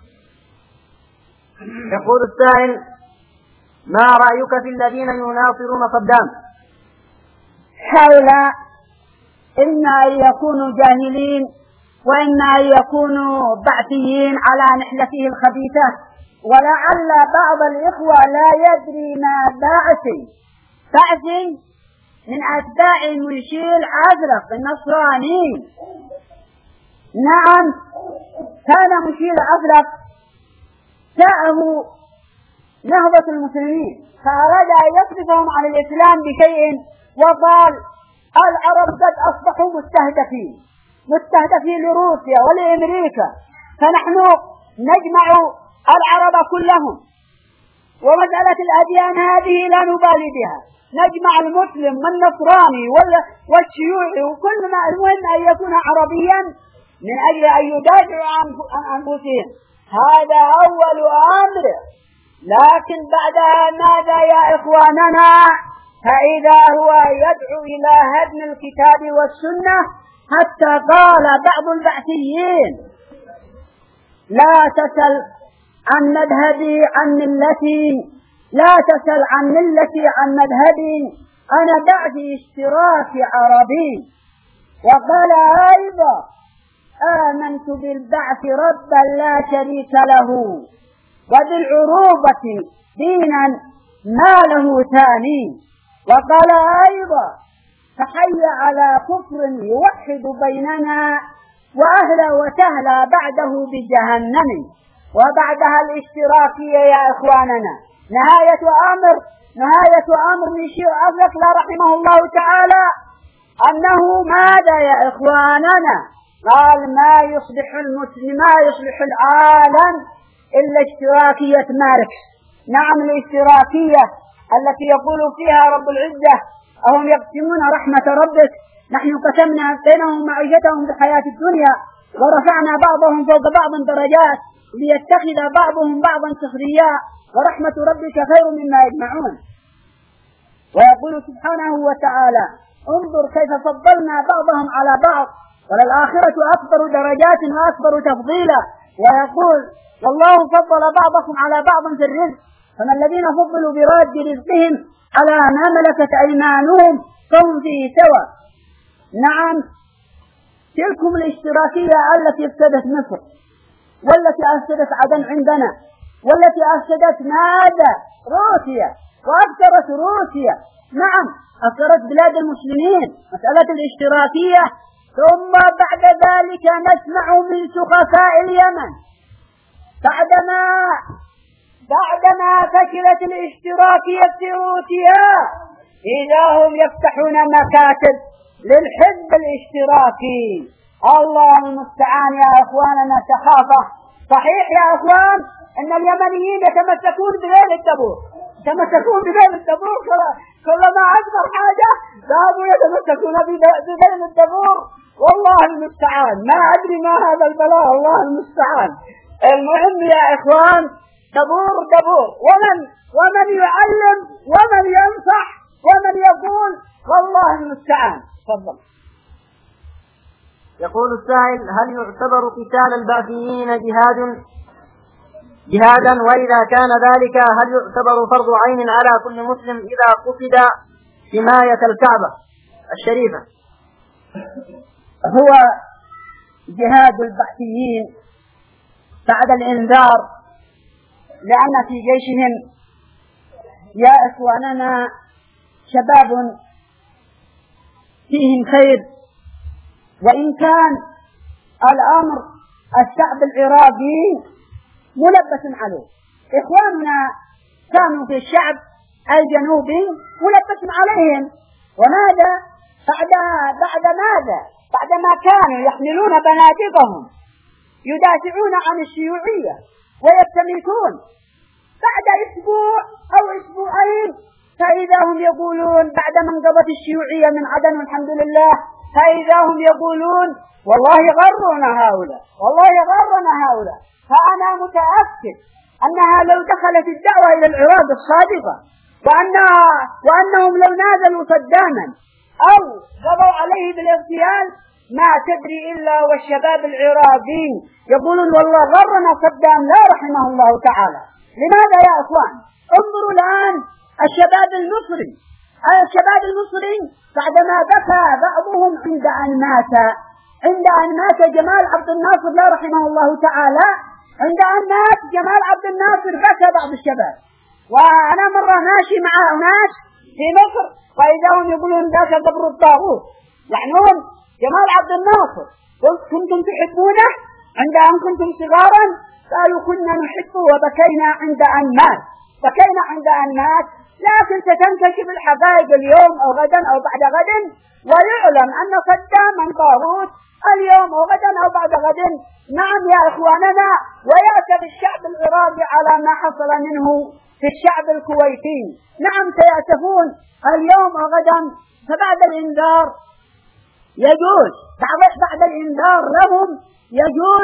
يقول السائل: ما رأيك في الذين يناصرون صدام؟ هؤلاء إما أن يكونوا جاهلين وإما أن يكونوا بعثيين على نحلته الخبيثة، ولعل بعض الإخوة لا يدري ما بعثي من أتباع منشيل عزرق النصراني. نعم، كان منشيل عزرق جاءه نهضة المسلمين فأراد أن يصرفهم عن الإسلام بشيء، وقال: العرب قد أصبحوا مستهدفين لروسيا ولأمريكا، فنحن نجمع العرب كلهم، ومسألة الأديان هذه لا نبالي بها، نجمع المسلم والنصراني والشيوعي وكل ما، المهم أن يكون عربيا من أجل أن يدافع عن أنفسهم. هذا أول أمر. لكن بعدها ماذا يا إخواننا؟ فإذا هو يدعو إلى هدم الكتاب والسنة، حتى قال بعض البعثيين: لا تسل عن مذهبي عن ملتي، لا تسل عن ملتي عن مذهبي، أنا بعد اشتراك عربي. وقال أيضا: آمنت بالبعث ربا لا شريك له، وبالعروبة دينا ما له ثاني. وقال أيضا: فحي على كفر يوحد بيننا، وأهلا وسهلا بعده بجهنم. وبعدها الاشتراكية يا إخواننا، نهاية أمر من شيء أفلك رحمه الله تعالى أنه ماذا يا إخواننا؟ قال ما يصلح العالم إلا اشتراكية ماركس. نعم، الاشتراكية التي يقول فيها رب العزة أهم يقسمون رحمة ربك نحن قسمنا بينهم معيشتهم في الحياة الدنيا ورفعنا بعضهم فوق بعض درجات ليتخذ بعضهم بعضا سخريا ورحمة ربك خير مما يجمعون. ويقول سبحانه وتعالى انظر كيف فضلنا بعضهم على بعض وللآخرة أكبر درجات وأكبر تفضيلا. ويقول والله فضل بعضكم على بعض في الرزق فما الذين فضلوا براد رزقهم على ما ملكت أيمانهم فهم فيه سواء. نعم، تلكم الاشتراكية التي افسدت مصر والتي أفسدت عدن عندنا والتي أفسدت ماذا؟ روسيا، وأفسرت روسيا. نعم، أفسرت بلاد المسلمين مسألة الاشتراكية. ثم بعد ذلك نسمع من سخفاء اليمن بعدما فشلت الاشتراكية في روسيا إذا هم يفتحون مكاتب للحزب الاشتراكي. الله المستعان يا أخواننا. سخافة صحيح يا أخوان أن اليمنيين يتمسكون بذيل التبور كلما أكبر حاجة ذهبوا يتمسكون بذيل التبور. والله المستعان، ما أدري ما هذا البلاء، الله المستعان. المهم يا إخوان دبور ومن يعلم ومن ينصح ومن يقول، والله المستعان. تفضل. يقول السائل هل يعتبر قتال الباغيين جهادا؟ وإذا كان ذلك هل يعتبر فرض عين على كل مسلم إذا قصد حماية الكعبة الشريفة؟ هو جهاد البحثيين بعد الإنذار، لأن في جيشهم يا إخواننا شباب فيهم خير. وإن كان الأمر الشعب العراقي ملبس عليه، إخواننا كانوا في الشعب الجنوبي ملبس عليهم. وماذا؟ بعد ماذا؟ بعدما كانوا يحملون بنادقهم يدافعون عن الشيوعية ويستميتون، بعد أسبوع أو أسبوعين فإذا هم يقولون بعد ما انقضت الشيوعية من عدن والحمد لله، فإذا هم يقولون والله غرنا هؤلاء. فأنا متأكد أنها لو دخلت الدعوة إلى العراق الصادقة وأنهم لو نازلوا صداما أو قضوا عليه بالاغتيال ما تدري إلا والشباب العراقيين يقولون والله غرنا صدام لا رحمه الله تعالى. لماذا يا أخوان؟ انظروا الآن الشباب المصري بعدما بكى بعضهم عند أن مات جمال عبد الناصر لا رحمه الله تعالى، عند أن مات جمال عبد الناصر بكى بعض الشباب. وأنا مرة ماشي مع ناس في مصر فإذا هم يقولون ذاك قبر الطاغوت، يعنون جمال عبد الناصر. قلت كنتم تحبونه عند أن كنتم صغارا؟ قالوا كنا نحبه وبكينا عند أن مات. لكن ستنكشف الحقائق اليوم أو غدا أو بعد غد، ويعلم أن صدام من طاغوت اليوم أو غدا أو بعد غد. نعم يا إخواننا، ويأسف الشعب العراقي على ما حصل منه في الشعب الكويتي. نعم سيأسفون اليوم أو غدا. فبعد الإنذار يجوز بعد الإنذار لهم يجوز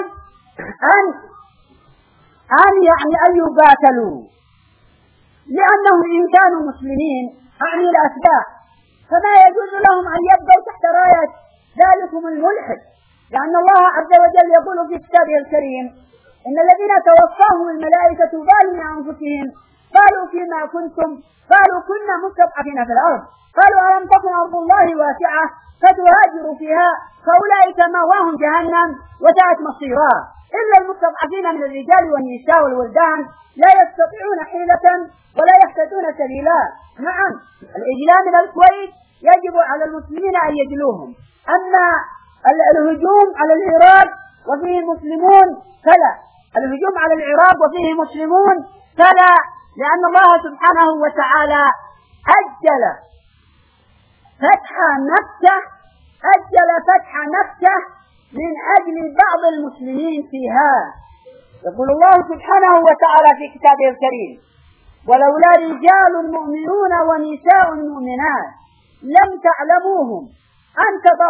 أن يقاتلوا، لأنهم إن كانوا مسلمين أعني الأتباع فما يجوز لهم أن يبقوا تحت راية ذلكم الملحد، لأن الله عز وجل يقول في كتابه الكريم إن الذين توفاهم الملائكة ظالمي أنفسهم قالوا فيما كنتم؟ قالوا كنا مستضعفين في الأرض، قالوا ألم تكن أرض الله واسعة فتهاجروا فيها فأولئك مأواهم جهنم وساءت مصيرا إلا المستضعفين من الرجال والنساء والولدان لا يستطيعون حيلة ولا يهتدون سبيلا. نعم، الإجلال من الكويت يجب على المسلمين أن يجلوهم، أما الهجوم على العراق وفيه مسلمون فلا، الهجوم على العراق وفيه مسلمون فلا، لأن الله سبحانه وتعالى أجل فتح مكة من أجل بعض المسلمين فيها. يقول الله سبحانه وتعالى في كتابه الكريم: ولولا رجال مؤمنون ونساء مؤمنات لم تعلموهم أن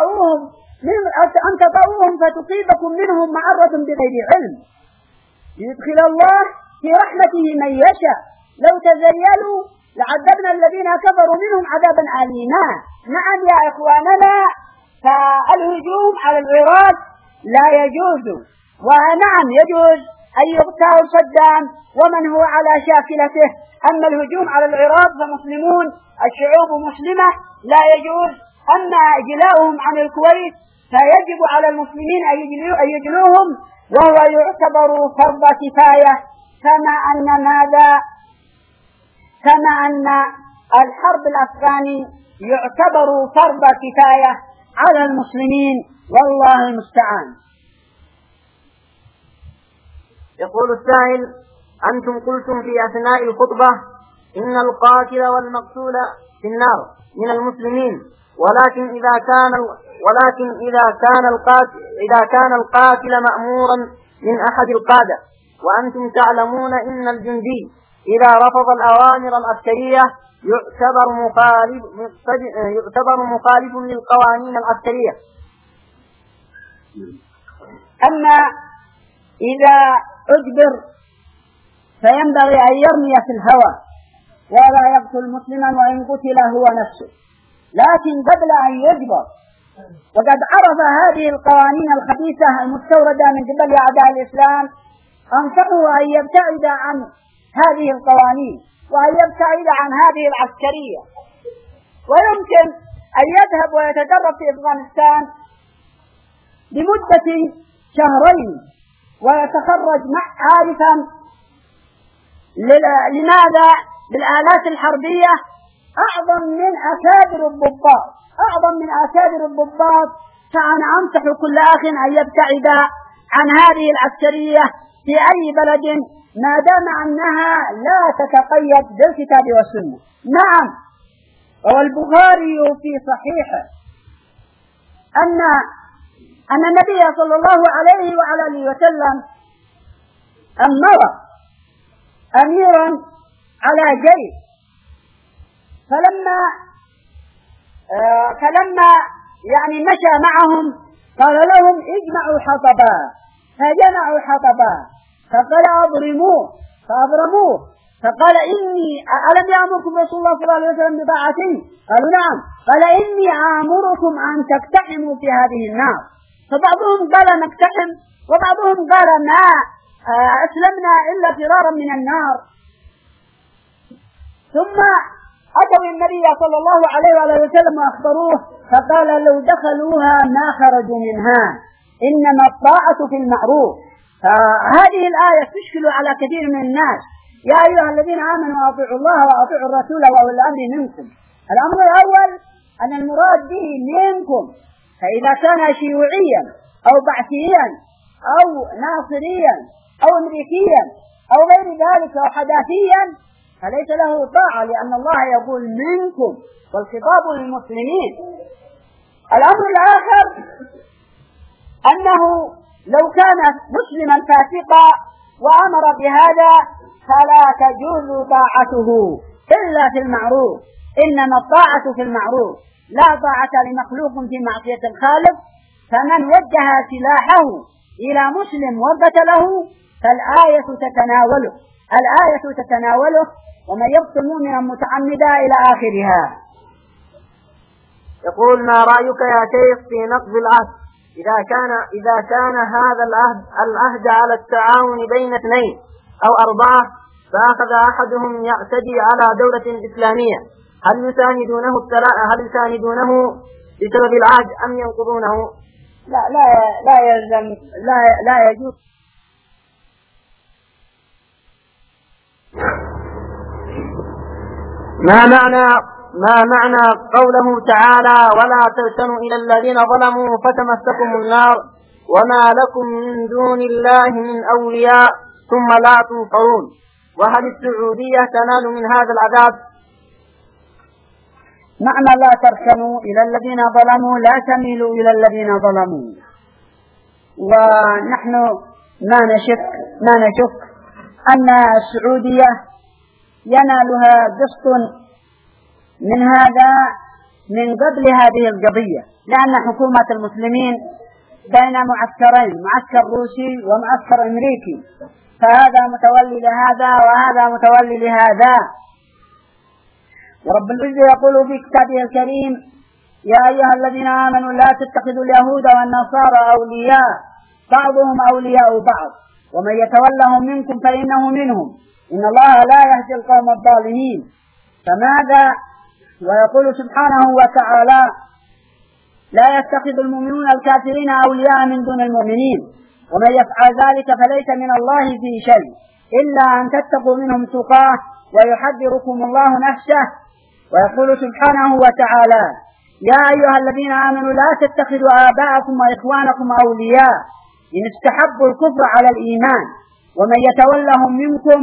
تطؤوهم فتصيبكم منهم معرة بغير علم ليدخل الله في رحمته من يشاء لو تزيلوا لعذبنا الذين كفروا منهم عذابا أليما. نعم يا إخواننا، فالهجوم على العراق لا يجوز، ونعم يجوز أن يغتال صدام ومن هو على شاكلته. أما الهجوم على العراق فمسلمون، الشعوب مسلمة، لا يجوز. أما إجلاؤهم عن الكويت فيجب على المسلمين أن يجلوهم، وهو يعتبر فرض كفاية، كما أن الحرب الأفغاني يعتبر فرض كفاية على المسلمين، والله المستعان. يقول السائل: أنتم قلتم في أثناء الخطبة إن القاتل والمقتول في النار من المسلمين، ولكن إذا كان القاتل مأمورا من أحد القادة، وأنتم تعلمون إن الجندي إذا رفض الأوامر العسكرية يعتبر مخالف للقوانين العسكرية. أما إذا أجبر فينبغي أن يرمي في الهوى ولا يقتل مسلما وإن قتل هو نفسه، لكن قبل أن يجبر وقد عرف هذه القوانين الخبيثة المستوردة من قبل أعداء الإسلام، أنصحه أن يبتعد عن هذه القوانين وأن يبتعد عن هذه العسكرية. ويمكن أن يذهب ويتدرب في أفغانستان لمدة شهرين ويتخرج عارفا لماذا بالآلات الحربية أعظم من أكابر الضباط. فأنا أنصح كل أخ أن يبتعد عن هذه العسكرية في أي بلد ما دام أنها لا تتقيد بالكتاب والسنة. نعم، والبخاري في صحيحه أن النبي صلى الله عليه وعلى آله وسلم أمر أميرا على جيش، فلما مشى معهم قال لهم اجمعوا حطبا، فجمعوا حطبا، فقال اضرموه فأضرموه، فقال إني ألم يأمركم رسول الله صلى الله عليه وسلم بطاعته؟ قالوا نعم. قال إني آمركم أن تقتحموا في هذه النار. فبعضهم قال نقتحم، وبعضهم قال ما أسلمنا إلا فرارا من النار. ثم أتوا النبي صلى الله عليه وسلم وأخبروه، فقال لو دخلوها ما خرجوا منها، إنما الطاعة في المعروف. هذه الآية تشكل على كثير من الناس: يا أيها الذين آمنوا أطيعوا الله وأطيعوا الرسول وأولي الأمر منكم. الأمر الأول أن المراد به منكم، فإذا كان شيوعيا أو بعثيا أو ناصريا أو أمريكيا أو غير ذلك أو حداثيا فليس له طاعة، لأن الله يقول منكم والخطاب للمسلمين. الأمر الآخر أنه لو كان مسلما فاسقا وأمر بهذا فلا تجوز طاعته إلا في المعروف، إنما الطاعة في المعروف، لا طاعة لمخلوق في معصية الخالق. فمن وجه سلاحه إلى مسلم وقتله فالآية تتناوله، ومن يقتل مؤمنا متعمدا إلى آخرها. يقول: ما رأيك يا شيخ في نقض العهد إذا كان هذا العهد على التعاون بين 2 أو 4 فأخذ أحدهم يعتدي على دولة إسلامية، هل يساندونه بسبب العهد أم ينقضونه؟ لا يلزم، لا يجوز. ما معنى قوله تعالى: ولا تركنوا إلى الذين ظلموا فتمسكم النار وما لكم من دون الله من أولياء ثم لا تنصرون؟ وهل السعودية تنال من هذا العذاب؟ معنى لا تركنوا إلى الذين ظلموا لا تميلوا إلى الذين ظلموا. ونحن ما نشك أن السعودية ينالها قسط من هذا من قبل هذه القضية، لأن حكومة المسلمين بين معسكرين، معسكر روسي ومعسكر أمريكي، فهذا متولي لهذا وهذا متولي لهذا. ورب العزة يقول في كتابه الكريم: يا أيها الذين آمنوا لا تتخذوا اليهود والنصارى أولياء بعضهم أولياء بعض ومن يتولهم منكم فإنه منهم إن الله لا يهدي القوم الظالمين. فماذا؟ ويقول سبحانه وتعالى: لا يتخذ المؤمنون الكافرين أولياء من دون المؤمنين ومن يفعل ذلك فليس من الله في شيء إلا أن تتقوا منهم تقاه ويحذركم الله نفسه. ويقول سبحانه وتعالى: يا أيها الذين آمنوا لا تتخذوا آباءكم وإخوانكم أولياء إن استحبوا الكفر على الإيمان ومن يتولهم منكم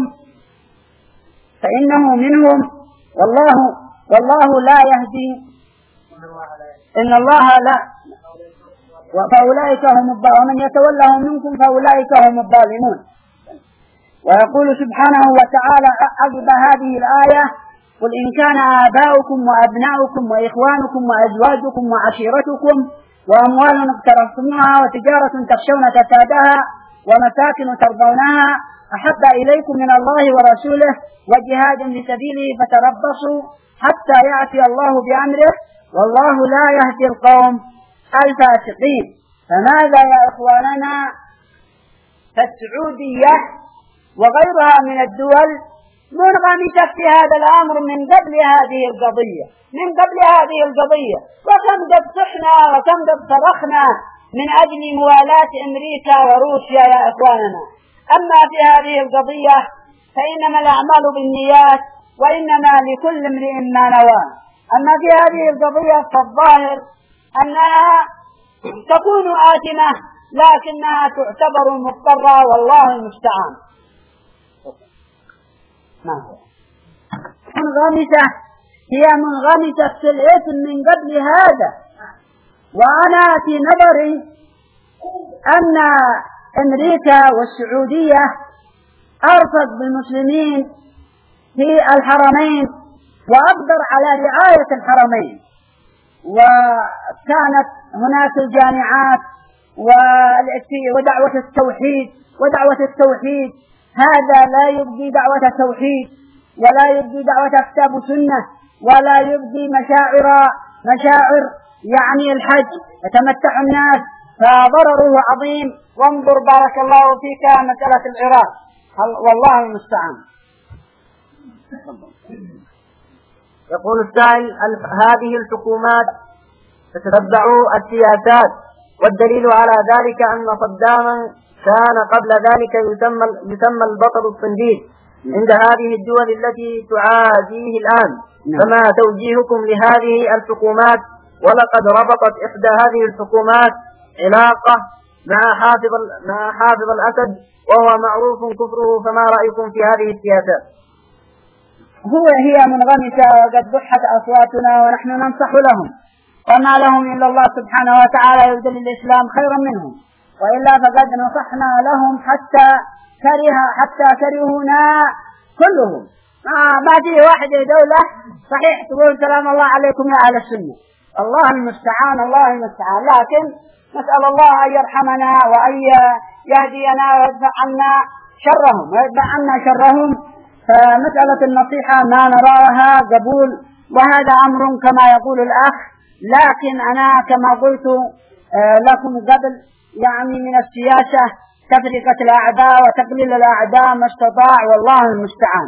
فإنه منهم والله لا يهدي إن الله لا فأولئك هم ومن يتولهم منكم فأولئك هم الظالمون. ويقول سبحانه وتعالى عقب هذه الآية: قل إن كان آباؤكم وأبناؤكم وإخوانكم وأزواجكم وعشيرتكم وأموال اقترفتموها وتجارة تخشون كسادها ومساكن ترضونها أحب إليكم من الله ورسوله وجهاد في سبيله فتربصوا حتى يأتي الله بأمره والله لا يهدي القوم الفاسقين. فماذا يا إخواننا؟ فالسعودية وغيرها من الدول منغمسة في هذا الأمر من قبل هذه القضية، وكم قد صحنا وكم قد صرخنا من أجل موالاة أمريكا وروسيا يا إخواننا. أما في هذه القضية فإنما الأعمال بالنيات وإنما لكل امرئ ما نوى. أما في هذه القضية فالظاهر أنها تكون آثمة لكنها تعتبر مضطرة والله المستعان. هي منغمسة في الإثم من قبل هذا. وأنا في نظري أن أمريكا والسعودية أرفق بالمسلمين في الحرمين وأقدر على رعاية الحرمين، وكانت هناك الجامعات ودعوة التوحيد هذا لا يبدي دعوة التوحيد ولا يبدي دعوة كتاب سنة ولا يبدي مشاعر يعني الحج يتمتع الناس، فضرره عظيم. وانظر بارك الله فيك مسألة العراق والله المستعان. يقول السائل: هذه الحكومات تتبع السياسات، والدليل على ذلك أن صداما كان قبل ذلك يسمى البطل الصنديد عند هذه الدول التي تعاديه الآن. فما توجيهكم لهذه الحكومات؟ ولقد ربطت إحدى هذه الحكومات علاقة مع حافظ الأسد وهو معروف كفره، فما رأيكم في هذه السياسات؟ هي منغمسة وقد بحت أصواتنا ونحن ننصح لهم، وما لهم إلا الله سبحانه وتعالى يبدل الإسلام خيرا منهم، وإلا فقد نصحنا لهم حتى كرهونا كلهم. ما في واحد دولة صحيح تقول سلام الله عليكم يا أهل السنة، الله المستعان. لكن نسأل الله أن يرحمنا وأن يهدينا ويدفع عنا شرهم. فمسألة النصيحة ما نراها قبول، وهذا أمر كما يقول الأخ، لكن أنا كما قلت لكم قبل يعني من السياسة تفرقة الأعداء وتقليل الأعداء ما استطاع والله المستعان.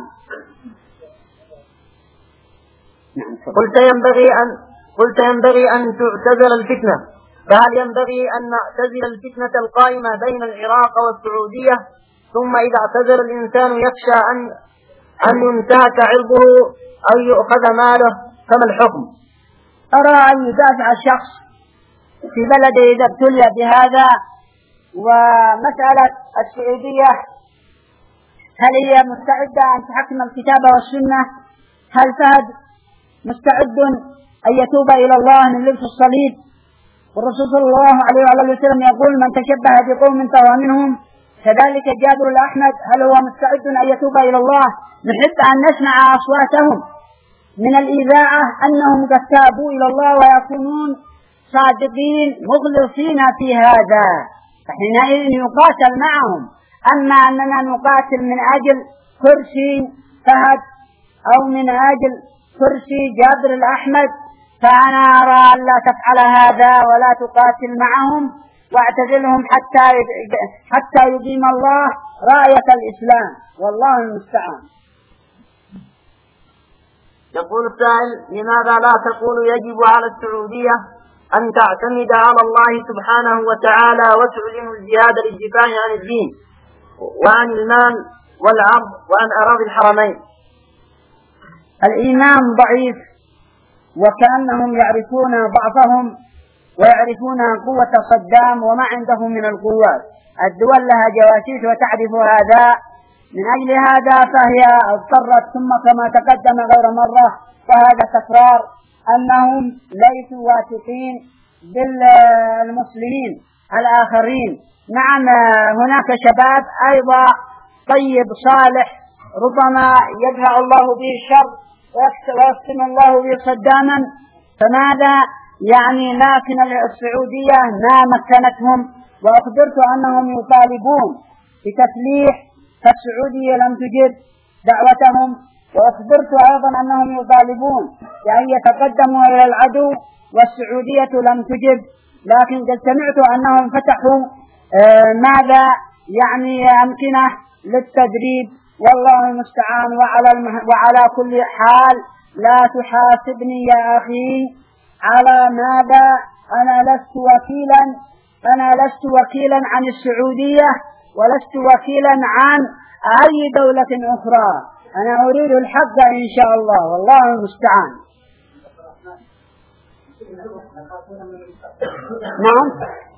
قلت ينبغي أن تعتزل الفتنة، فهل ينبغي أن نعتزل الفتنة القائمة بين العراق والسعودية؟ ثم إذا اعتزل الإنسان يخشى أن ينتهك عرضه أو يؤخذ ماله، فما الحكم؟ أرى أن يدافع الشخص في بلده إذا ابتلي بهذا. ومسألة السعودية هل هي مستعدة أن تحكم الكتاب والسنة؟ هل فهد مستعد أن يتوب إلى الله من لبس الصليب؟ والرسول صلى الله عليه وآله وسلم يقول من تشبه بقوم فهو منهم. كذلك جابر الأحمد هل هو مستعد أن يتوب إلى الله؟ نحب أن نسمع أصواتهم من الإذاعة أنهم قد تابوا إلى الله ويكونون صادقين مخلصين في هذا، فحينئذ يقاتل معهم. أما أننا نقاتل من أجل كرسي فهد أو من أجل كرسي جابر الأحمد فأنا أرى أن لا تفعل هذا ولا تقاتل معهم، واعتزلهم حتى يقيم الله راية الإسلام، والله المستعان. يقول السائل: لماذا لا تقول يجب على السعودية أن تعتمد على الله سبحانه وتعالى وتعلن الجهاد للدفاع عن الدين وعن المال والعرض وعن أراضي الحرمين؟ الإيمان ضعيف، وكأنهم يعرفون ضعفهم ويعرفون قوة صدام وما عندهم من القوات. الدول لها جواسيس وتعرف هذا، من أجل هذا فهي اضطرت، ثم كما تقدم غير مرة فهذا تكرار أنهم ليسوا واثقين بالمسلمين الآخرين. نعم هناك شباب أيضا طيب صالح ربما يدفع الله به الشر ويختم الله به صداما، فماذا يعني؟ لكن السعودية ما مكنتهم، وأخبرت أنهم يطالبون بتسليح، فالسعودية لم تجب دعوتهم، وأخبرت أيضا أنهم يطالبون بأن يتقدموا إلى العدو والسعودية لم تجب، لكن قد سمعت أنهم فتحوا ماذا يعني أمكنة للتدريب، والله المستعان. وعلى كل حال لا تحاسبني يا أخي على ماذا، أنا لست وكيلا عن السعودية ولست وكيلا عن أي دولة أخرى، أنا أريد الحق إن شاء الله، والله المستعان. نعم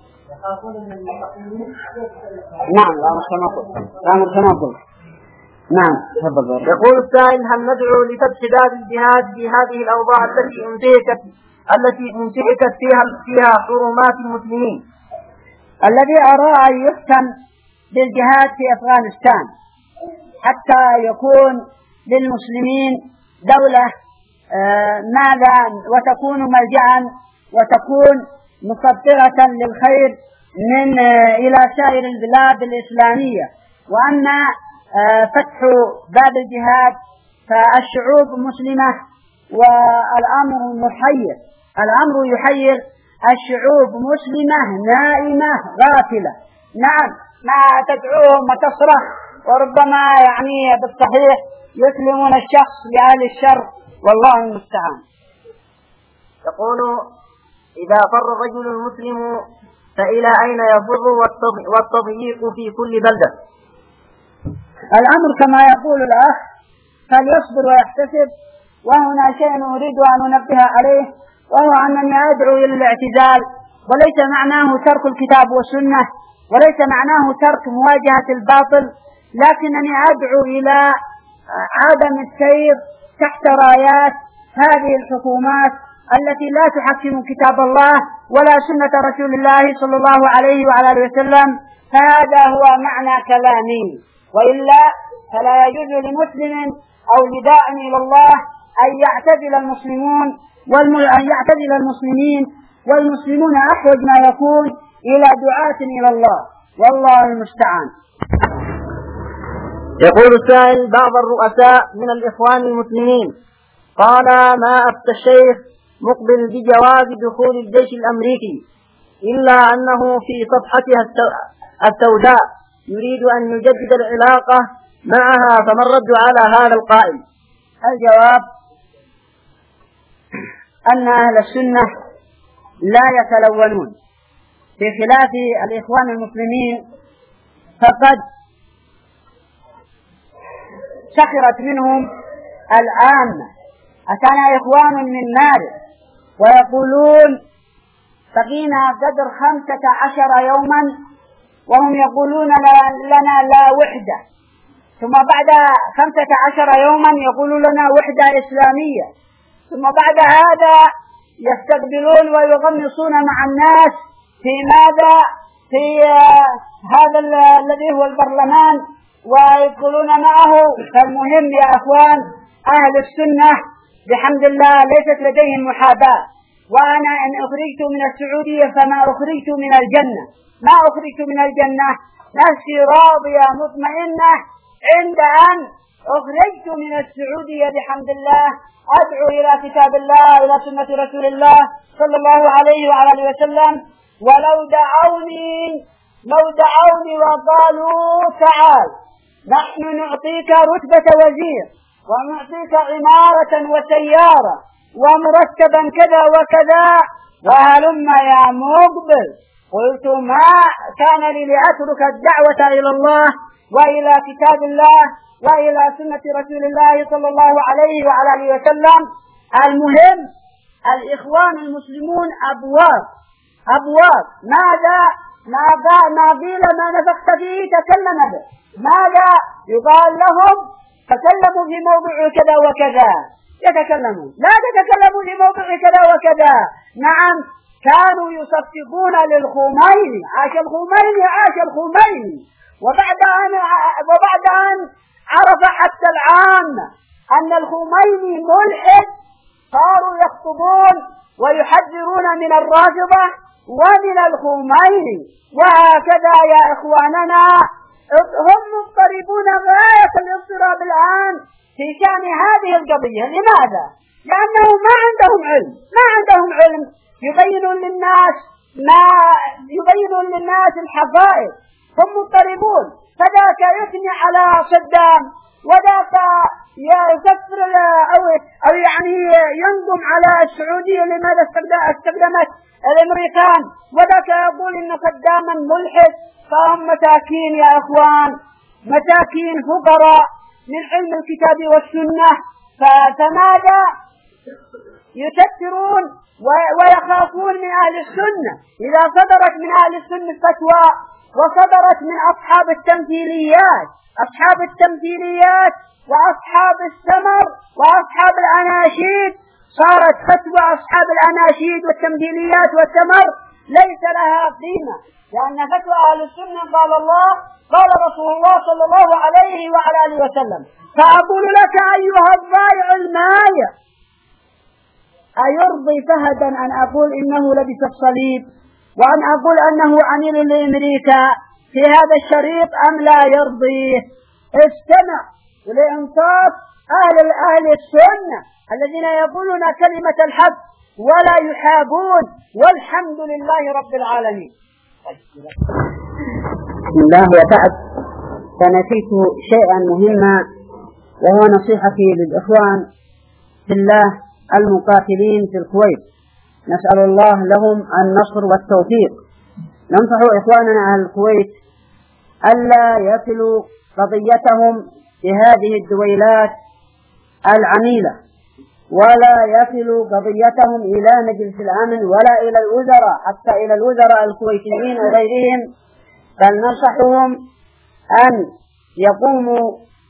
نعم كما قلت. نعم تفضل. يقول السائل: هل ندعو لفتح باب الجهاد في هذه الأوضاع التي انتهكت فيها حرمات المسلمين؟ الذي أرى أن يفتن بالجهاد في أفغانستان حتى يكون للمسلمين دولة ماذا وتكون ملجأ وتكون مصدرة للخير من إلى سائر البلاد الإسلامية. وأما فتح باب الجهاد فالشعوب مسلمة والأمر يحير الشعوب مسلمة نائمة غافلة. نعم ما تدعوهم وتصرخ، وربما يعني بالصحيح يسلمون الشخص لأهل الشر، والله المستعان. يقول: إذا فر الرجل المسلم فإلى أين يفر والتضييق في كل بلدة؟ الأمر كما يقول الأخ فليصبر ويحتسب. وهنا شيء أريد أن أنبه عليه، وهو أنني أدعو إلى الاعتزال، وليس معناه ترك الكتاب والسنة، وليس معناه ترك مواجهة الباطل، لكنني أدعو إلى عدم السير تحت رايات هذه الحكومات التي لا تحكم كتاب الله ولا سنة رسول الله صلى الله عليه وعلى آله وسلم. هذا هو معنى كلامي، وإلا فلا يجوز لمسلم أو لداع إلى الله أن يعتزل المسلمين والمسلمون أحوج ما يكون إلى دعاة إلى الله، والله المستعان. يقول السائل: بعض الرؤساء من الإخوان المسلمين قال ما أفتى الشيخ مقبل بجواز دخول الجيش الأمريكي، إلا أنه في صفحتها السوداء يريد أن يجدد العلاقة معها، فما الرد على هذا القائل؟ الجواب أن أهل السنة لا يتلونون، بخلاف الإخوان المسلمين فقد سخرت منهم العامة. أتانا إخوان من نار ويقولون بقينا قدر 15 يوما وهم يقولون لنا لا وحدة، ثم بعد 15 يوما يقولوا لنا وحدة إسلامية، ثم بعد هذا يستقبلون ويغمصون مع الناس في ماذا؟ في هذا الذي هو البرلمان ويدخلون معه. فالمهم يا أخوان، أهل السنة بحمد الله ليست لديهم محاباة، وأنا إن أخرجت من السعودية فما أخرجت من الجنة، ما أخرجت من الجنة، نفسي راضية مطمئنة عند أن أخرجت من السعودية بحمد الله. أدعو إلى كتاب الله إلى سنة رسول الله صلى الله عليه وعلى آله وسلم. ولو دعوني وقالوا تعال نحن نعطيك رتبة وزير ونعطيك عمارة وسيارة ومرتبا كذا وكذا وهلم يا مقبل، قلت ما كان لي لأترك الدعوة إلى الله وإلى كتاب الله وإلى سنة رسول الله صلى الله عليه وعلى آله وسلم. المهم الإخوان المسلمون أبواب ماذا؟ ما قيل ما نفخت فيه تكلم به، ماذا يقال لهم؟ تكلموا في موضوع كذا وكذا، يتكلمون، لا تتكلموا في موضوع كذا وكذا. نعم، كانوا يصفقون للخميني، عاش الخميني، وبعد أن عرف حتى العامة أن الخميني ملحد صاروا يخطبون ويحذرون من الرافضة ومن الخميني. وهكذا يا إخواننا هم مضطربون غاية الاضطراب الآن في شأن هذه القضية. لماذا؟ لأنهم ما عندهم علم يبينون للناس الحقائق. هم مضطربون، فذاك يثني على صدام، وذاك يكفر أو يعني ينظم على السعودية لماذا استخدمت الأمريكان، وذاك يقول إن صداما ملحد. فهم مساكين يا أخوان، مساكين فقراء من علم الكتاب والسنة. فماذا يسترون ويخافون من أهل السنة؟ إذا صدرت من أهل السنة فتوى وصدرت من أصحاب التمثيليات وأصحاب السمر وأصحاب الأناشيد، صارت فتوى أصحاب الأناشيد والتمثيليات والسمر ليس لها قيمة، لأن فتوى أهل السنة قال الله قال رسول الله صلى الله عليه وعلى آله وسلم. فأقول لك أيها الضائع المايع، أيرضي فهدا أن أقول إنه لبس الصليب وأن أقول أنه عميل لأمريكا في هذا الشريط أم لا يرضيه؟ استمع لإنصاف أهل السنة الذين يقولون كلمة الحق ولا يحابون، والحمد لله رب العالمين. بسم الله. وبعد، فنسيت شيئا مهما، وهو نصيحتي للإخوان في الله المقاتلين في الكويت. نسأل الله لهم النصر والتوفيق. ننصح إخواننا أهل الكويت ألا يصلوا قضيتهم بهذه الدويلات العميلة، ولا يصلوا قضيتهم إلى مجلس الأمن ولا إلى الوزراء، حتى إلى الوزراء الكويتيين وغيرهم، بل ننصحهم أن يقوموا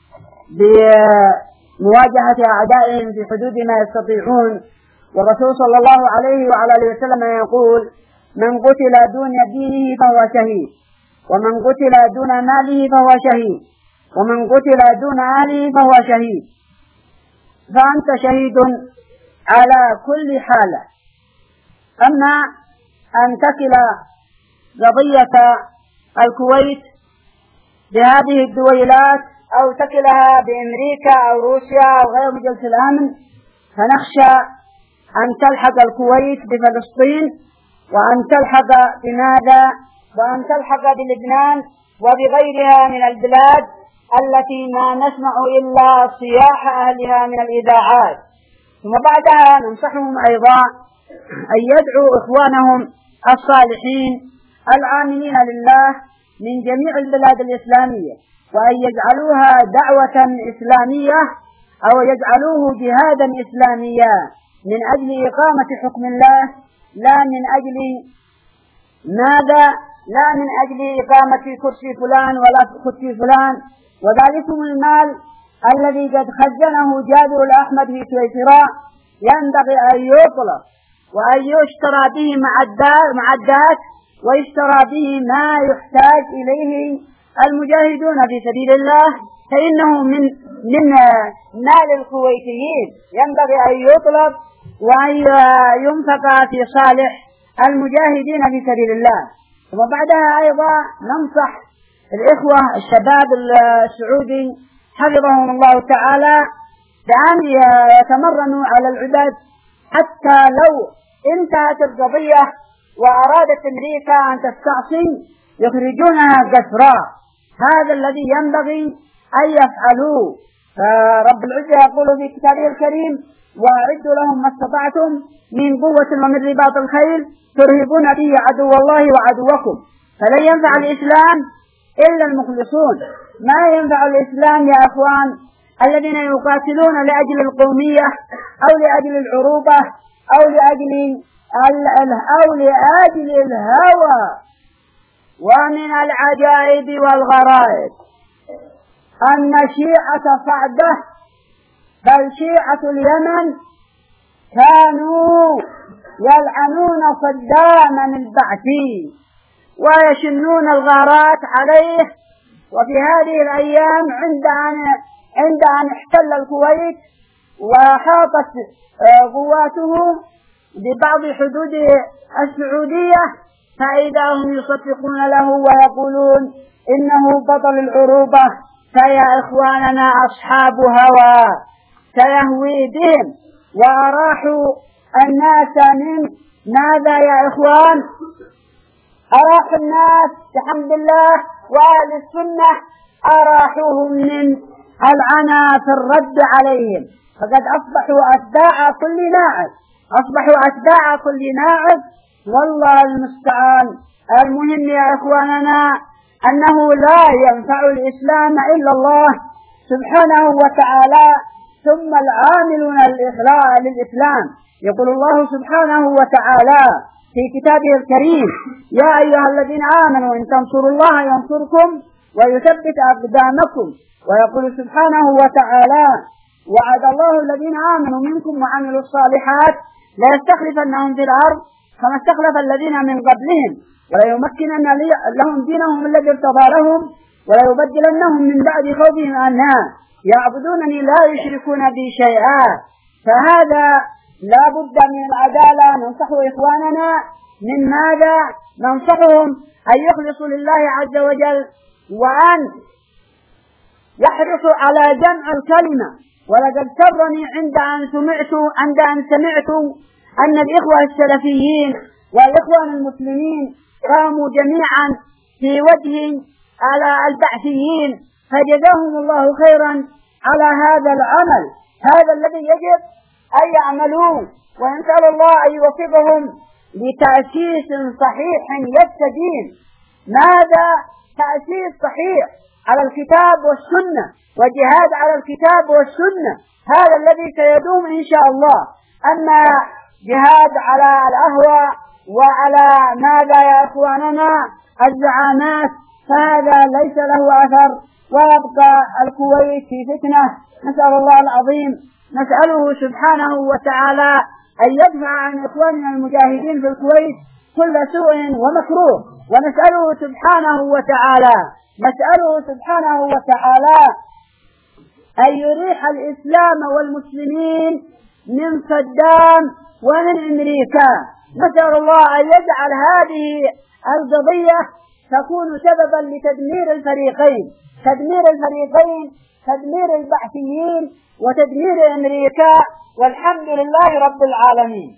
بمواجهة أعدائهم في حدود ما يستطيعون. والرسول صلى الله عليه وعلى آله وسلم يقول: من قتل دون دينه فهو شهيد، ومن قتل دون ماله فهو شهيد، ومن قتل دون أهله فهو شهيد. فأنت شهيد على كل حالة. أما أن تكل قضية الكويت بهذه الدويلات أو تكلها بأمريكا أو روسيا أو غير مجلس الأمن، فنخشى أن تلحق الكويت بفلسطين، وأن تلحق بماذا؟ وأن تلحق بلبنان وبغيرها من البلاد التي ما نسمع إلا صياح أهلها من الإذاعات. ثم بعدها ننصحهم أيضا أن يدعوا إخوانهم الصالحين العاملين لله من جميع البلاد الإسلامية، وأن يجعلوها دعوة إسلامية أو يجعلوه جهادا إسلاميا من أجل إقامة حكم الله، لا من أجل ماذا؟ لا من أجل إقامة كرسي فلان ولا كرسي فلان. وذلكم المال الذي قد خزنه جابر الأحمد في سويسرا ينبغي أن يطلق وأن يشترى به معدات ويشترى به ما يحتاج إليه المجاهدون في سبيل الله، فإنه من مال الكويتيين ينبغي أن يطلب وأن ينفق في صالح المجاهدين في سبيل الله. وبعدها أيضا ننصح الإخوة الشباب السعودي حفظهم الله تعالى بأن يتمرنوا على العباد، حتى لو انتهت القضية وأرادت أمريكا أن تستعصي يخرجونها قسرا. هذا الذي ينبغي أن يفعلوه. فرب العزة يقول في كتابه الكريم: وأعدوا لهم ما استطعتم من قوة ومن رباط الخيل ترهبون به عدو الله وعدوكم. فلن ينفع الإسلام إلا المخلصون. ما ينفع الإسلام يا أخوان الذين يقاتلون لأجل القومية أو لأجل العروبة أو لأجل الهوى. ومن العجائب والغرائب أن شيعة صعدة بل شيعة اليمن كانوا يلعنون صداما البعثي ويشنون الغارات عليه. وفي هذه الأيام عند أن احتل الكويت وحاطت قواته ببعض حدود السعودية، فإذا هم يصفقون له ويقولون إنه بطل العروبة. فيا إخواننا أصحاب هوى سيهوي بهم وأراحوا الناس من ماذا يا إخوان؟ أراحوا الناس بحمد الله، وأهل السنة أراحوهم من العنى في الرد عليهم، فقد أصبحوا أتباع كل ناعب. والله المستعان. المهم يا إخواننا أنه لا ينفع الإسلام إلا الله سبحانه وتعالى ثم العاملون للإسلام. يقول الله سبحانه وتعالى في كتابه الكريم: يا أيها الذين آمنوا إن تنصروا الله ينصركم ويثبت أقدامكم. ويقول سبحانه وتعالى: وعد الله الذين آمنوا منكم وعملوا الصالحات ليستخلفنهم في الأرض كما استخلف الذين من قبلهم وليمكنن لهم دينهم الذي ارتضى لهم وليبدلنهم من بعد خوفهم أمنا يعبدونني لا يشركون بي شيئا. فهذا لا بد من العدالة. ننصح إخواننا من ماذا؟ ننصحهم أن يخلصوا لله عز وجل وأن يحرصوا على جمع الكلمة. ولقد سرني عند أن سمعت أن الإخوة السلفيين والإخوان المسلمين قاموا جميعا في وجه على البعثيين، فجزاهم الله خيرا على هذا العمل، هذا الذي يجب أن يعملوه. ونسأل الله أن يوفقهم لتأسيس صحيح يستدين. ماذا؟ تأسيس صحيح على الكتاب والسنة وجهاد على الكتاب والسنة، هذا الذي سيدوم إن شاء الله. أما جهاد على الأهواء وعلى ماذا يا إخواننا الزعامات فهذا ليس له أثر، ويبقى الكويت في فتنة. نسأل الله العظيم، نسأله سبحانه وتعالى أن يدفع عن إخواننا المجاهدين في الكويت كل سوء ومكروه، ونسأله سبحانه وتعالى أن يريح الإسلام والمسلمين من صدام ومن أمريكا. نسأل الله أن يجعل هذه القضية تكون سببا لتدمير الفريقين، تدمير البعثيين وتدمير أمريكا، والحمد لله رب العالمين.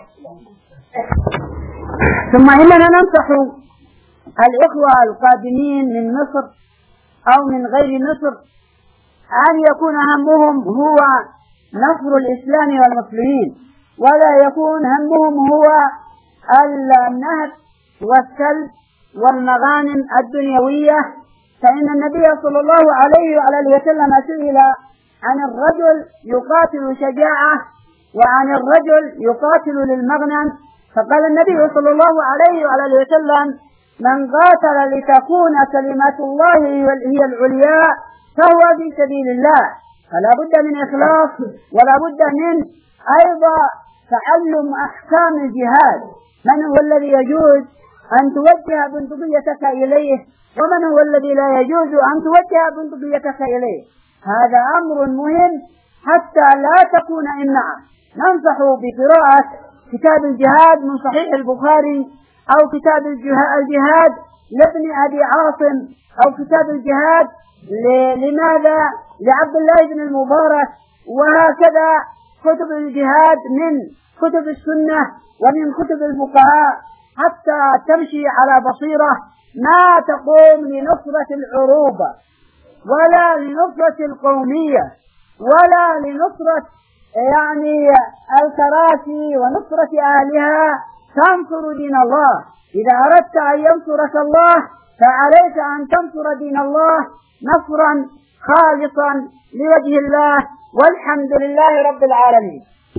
ثم إننا ننصح الإخوة القادمين من مصر أو من غير مصر أن يكون همهم هو نصر الإسلام والمسلمين، ولا يكون همهم هو النهب والسلب والمغانم الدنيوية. فإن النبي صلى الله عليه وعلى وسلم سئل عن الرجل يقاتل شجاعة وعن الرجل يقاتل للمغنم، فقال النبي صلى الله عليه وعلى وسلم: من قاتل لتكون كلمة الله هي العليا فهو في سبيل الله. فلا بد من إخلاص، ولا بد من أيضا تعلم أحكام الجهاد. من هو الذي يجوز أن توجه بندقيتك إليه، ومن هو الذي لا يجوز أن توجه بندقيتك إليه. هذا أمر مهم حتى لا تكون إمعة. ننصح بقراءة كتاب الجهاد من صحيح البخاري، أو كتاب الجهاد لابن أبي عاصم، أو كتاب الجهاد لماذا لعبد الله بن المبارك، وهكذا كتب الجهاد من كتب السنة ومن كتب الفقهاء، حتى تمشي على بصيرة ما تقوم لنصرة العروبة ولا لنصرة القومية ولا لنصرة الكراسي ونصرة أهلها. تنصر دين الله. إذا أردت أن ينصرك الله فعليك أن تنصر دين الله نصرا خالصا لوجه الله، والحمد لله رب العالمين.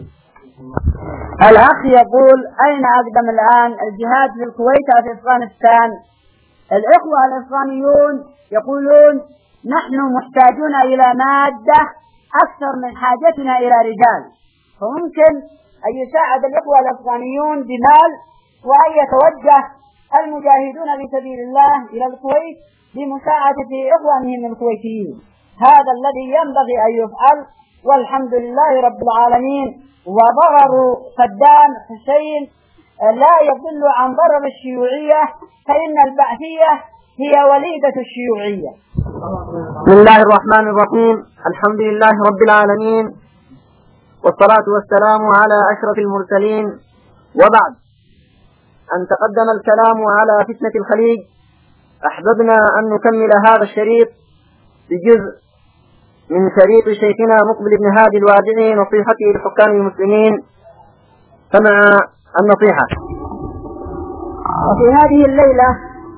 الأخ يقول: أين أقدم الآن الجهاد في الكويت أو في أفغانستان؟ الإخوة الأفغانيون يقولون: نحن محتاجون إلى مادة أكثر من حاجتنا إلى رجال، فممكن أن يساعد الإخوة الأفغانيون بمال، وأن يتوجه المجاهدون في سبيل الله إلى الكويت بمساعدة إخوانهم الكويتيين. هذا الذي ينبغي أن يفعل، والحمد لله رب العالمين. وضرر صدام حسين لا يضل عن ضرر الشيوعية، فإن البعثية هي وليدة الشيوعية. بسم الله الرحمن الرحيم. الحمد لله رب العالمين، والصلاة والسلام على أشرف المرسلين، وبعد. أن تقدم الكلام على فتنة الخليج، أحببنا أن نكمل هذا الشريط بجزء من شريط شيخنا مقبل بن هادي الوادعي نصيحته لحكام المسلمين، فمع النصيحة. وفي هذه الليلة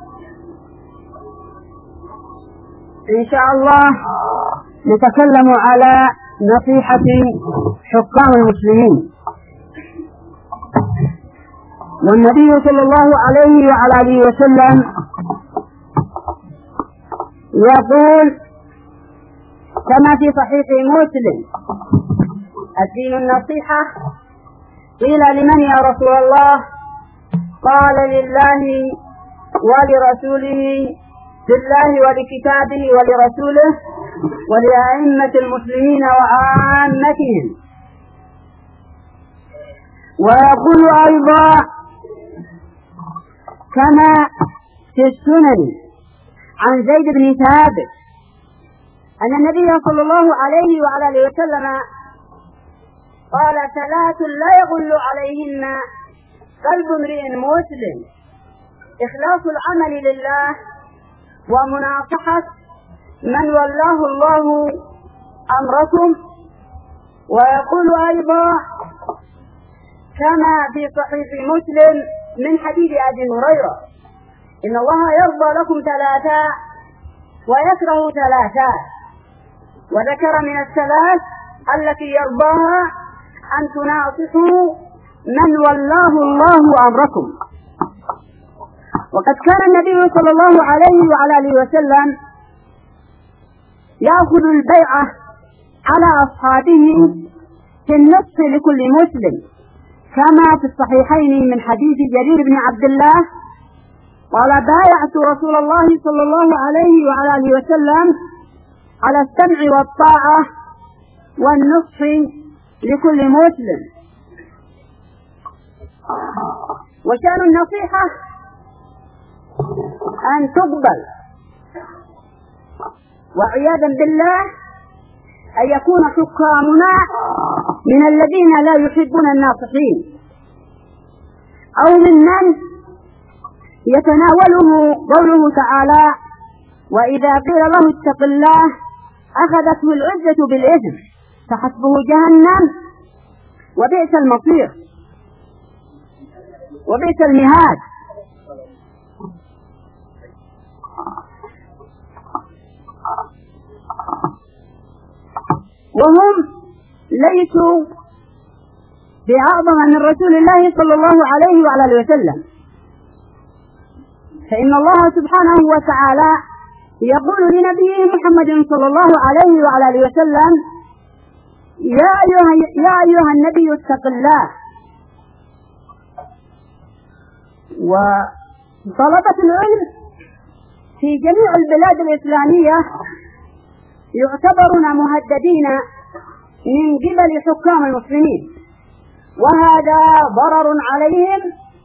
إن شاء الله نتكلم على نصيحة حكام المسلمين. والنبي صلى الله عليه وعلى آله وسلم يقول كما في صحيح مسلم: الدين النصيحة. قيل: لمن يا رسول الله؟ قال: لله ولرسوله، لله ولكتابه ولرسوله ولأئمة المسلمين وعامتهم. ويقول أيضا كما في السنن عن زيد بن ثابت أن النبي صلى الله عليه وعلى آله وسلم قال: ثلاث لا يغل عليهن قلب امرئ مسلم: إخلاص العمل لله، ومناصحة من ولاه الله أمركم. ويقول أيضا كما في صحيح مسلم من حديث أبي هريرة: إن الله يرضى لكم ثلاثا ويكره ثلاثا. وذكر من الثلاث التي يرضاها أن تناصحوا من ولاه الله أمركم. وقد كان النبي صلى الله عليه وعلى آله وسلم يأخذ البيعة على أصحابه في النصح لكل مسلم، كما في الصحيحين من حديث جرير بن عبد الله قال: بايعت رسول الله صلى الله عليه وعلى آله وسلم على السمع والطاعة والنصح لكل مسلم. وشأن النصيحة أن تقبل، وعياذا بالله أن يكون حكامنا من الذين لا يحبون الناصحين، أو ممن يتناوله قوله تعالى: وإذا قيل له اتق الله أخذته العزة بالإثم فحسبه جهنم وبئس المصير وبئس المهاد. وهم ليسوا بأعظم من رسول الله صلى الله عليه وعلى آله وسلم. فإن الله سبحانه وتعالى يقول لنبيه محمد صلى الله عليه وعلى آله وسلم: يا أيها النبي اتق الله. وطلبة العلم في جميع البلاد الإسلامية يعتبرون مهددين من قبل حكام المسلمين، وهذا ضرر عليهم.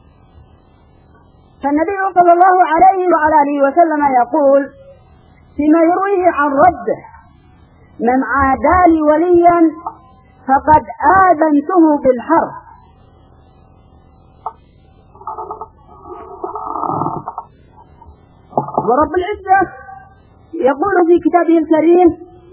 فالنبي صلى الله عليه وعلى آله وسلم يقول فيما يرويه عن ربه: من عادى لي وليا فقد آذنته بالحرب. ورب العزة يقول في كتابه الكريم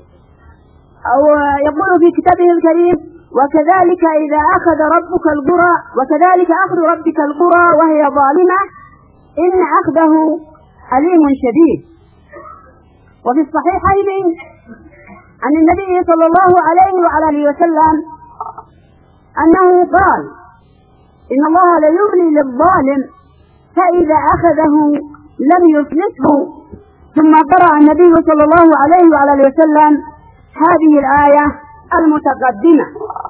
وكذلك إذا أخذ ربك القرى وكذلك أخذ ربك القرى وهي ظالمة إن أخذه أليم شديد. وفي الصحيحين عن النبي صلى الله عليه وعلى آله وسلم أنه قال: إن الله ليملي للظالم فإذا أخذه لم يفلته. ثم قرأ النبي صلى الله عليه وعلى آله وسلم هذه الآية المتقدمة.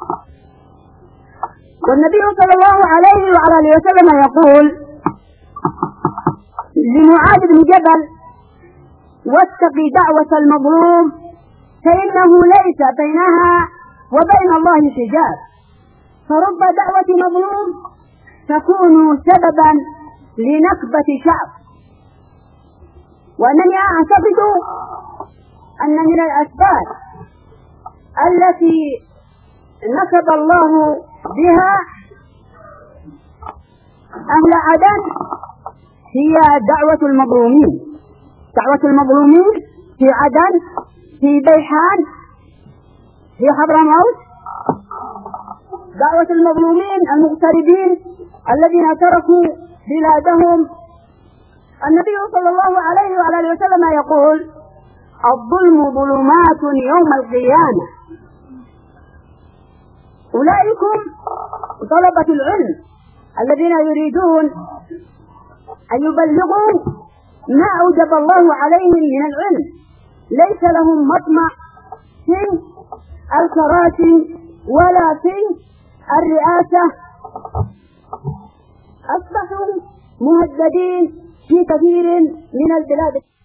والنبي صلى الله عليه وعلى آله وسلم يقول لمعاذ بن جبل: واتقي دعوة المظلوم فإنه ليس بينها وبين الله حجاب، فرب دعوة مظلوم تكون سببا لنكبة شعب. وأنني أعتقد أن من الأسباب التي نكب الله بها أهل عدن هي دعوة المظلومين في عدن، في بيحان، في حضرموت، دعوة المظلومين المغتربين الذين تركوا بلادهم. النبي صلى الله عليه وعلى آله وسلم يقول: الظلم ظلمات يوم القيامة. أولئكم طلبة العلم الذين يريدون أن يبلغوا ما أوجب الله عليهم من العلم، ليس لهم مطمع في الكراسي ولا في الرئاسة، أصبحوا مهددين في كثير من البلاد.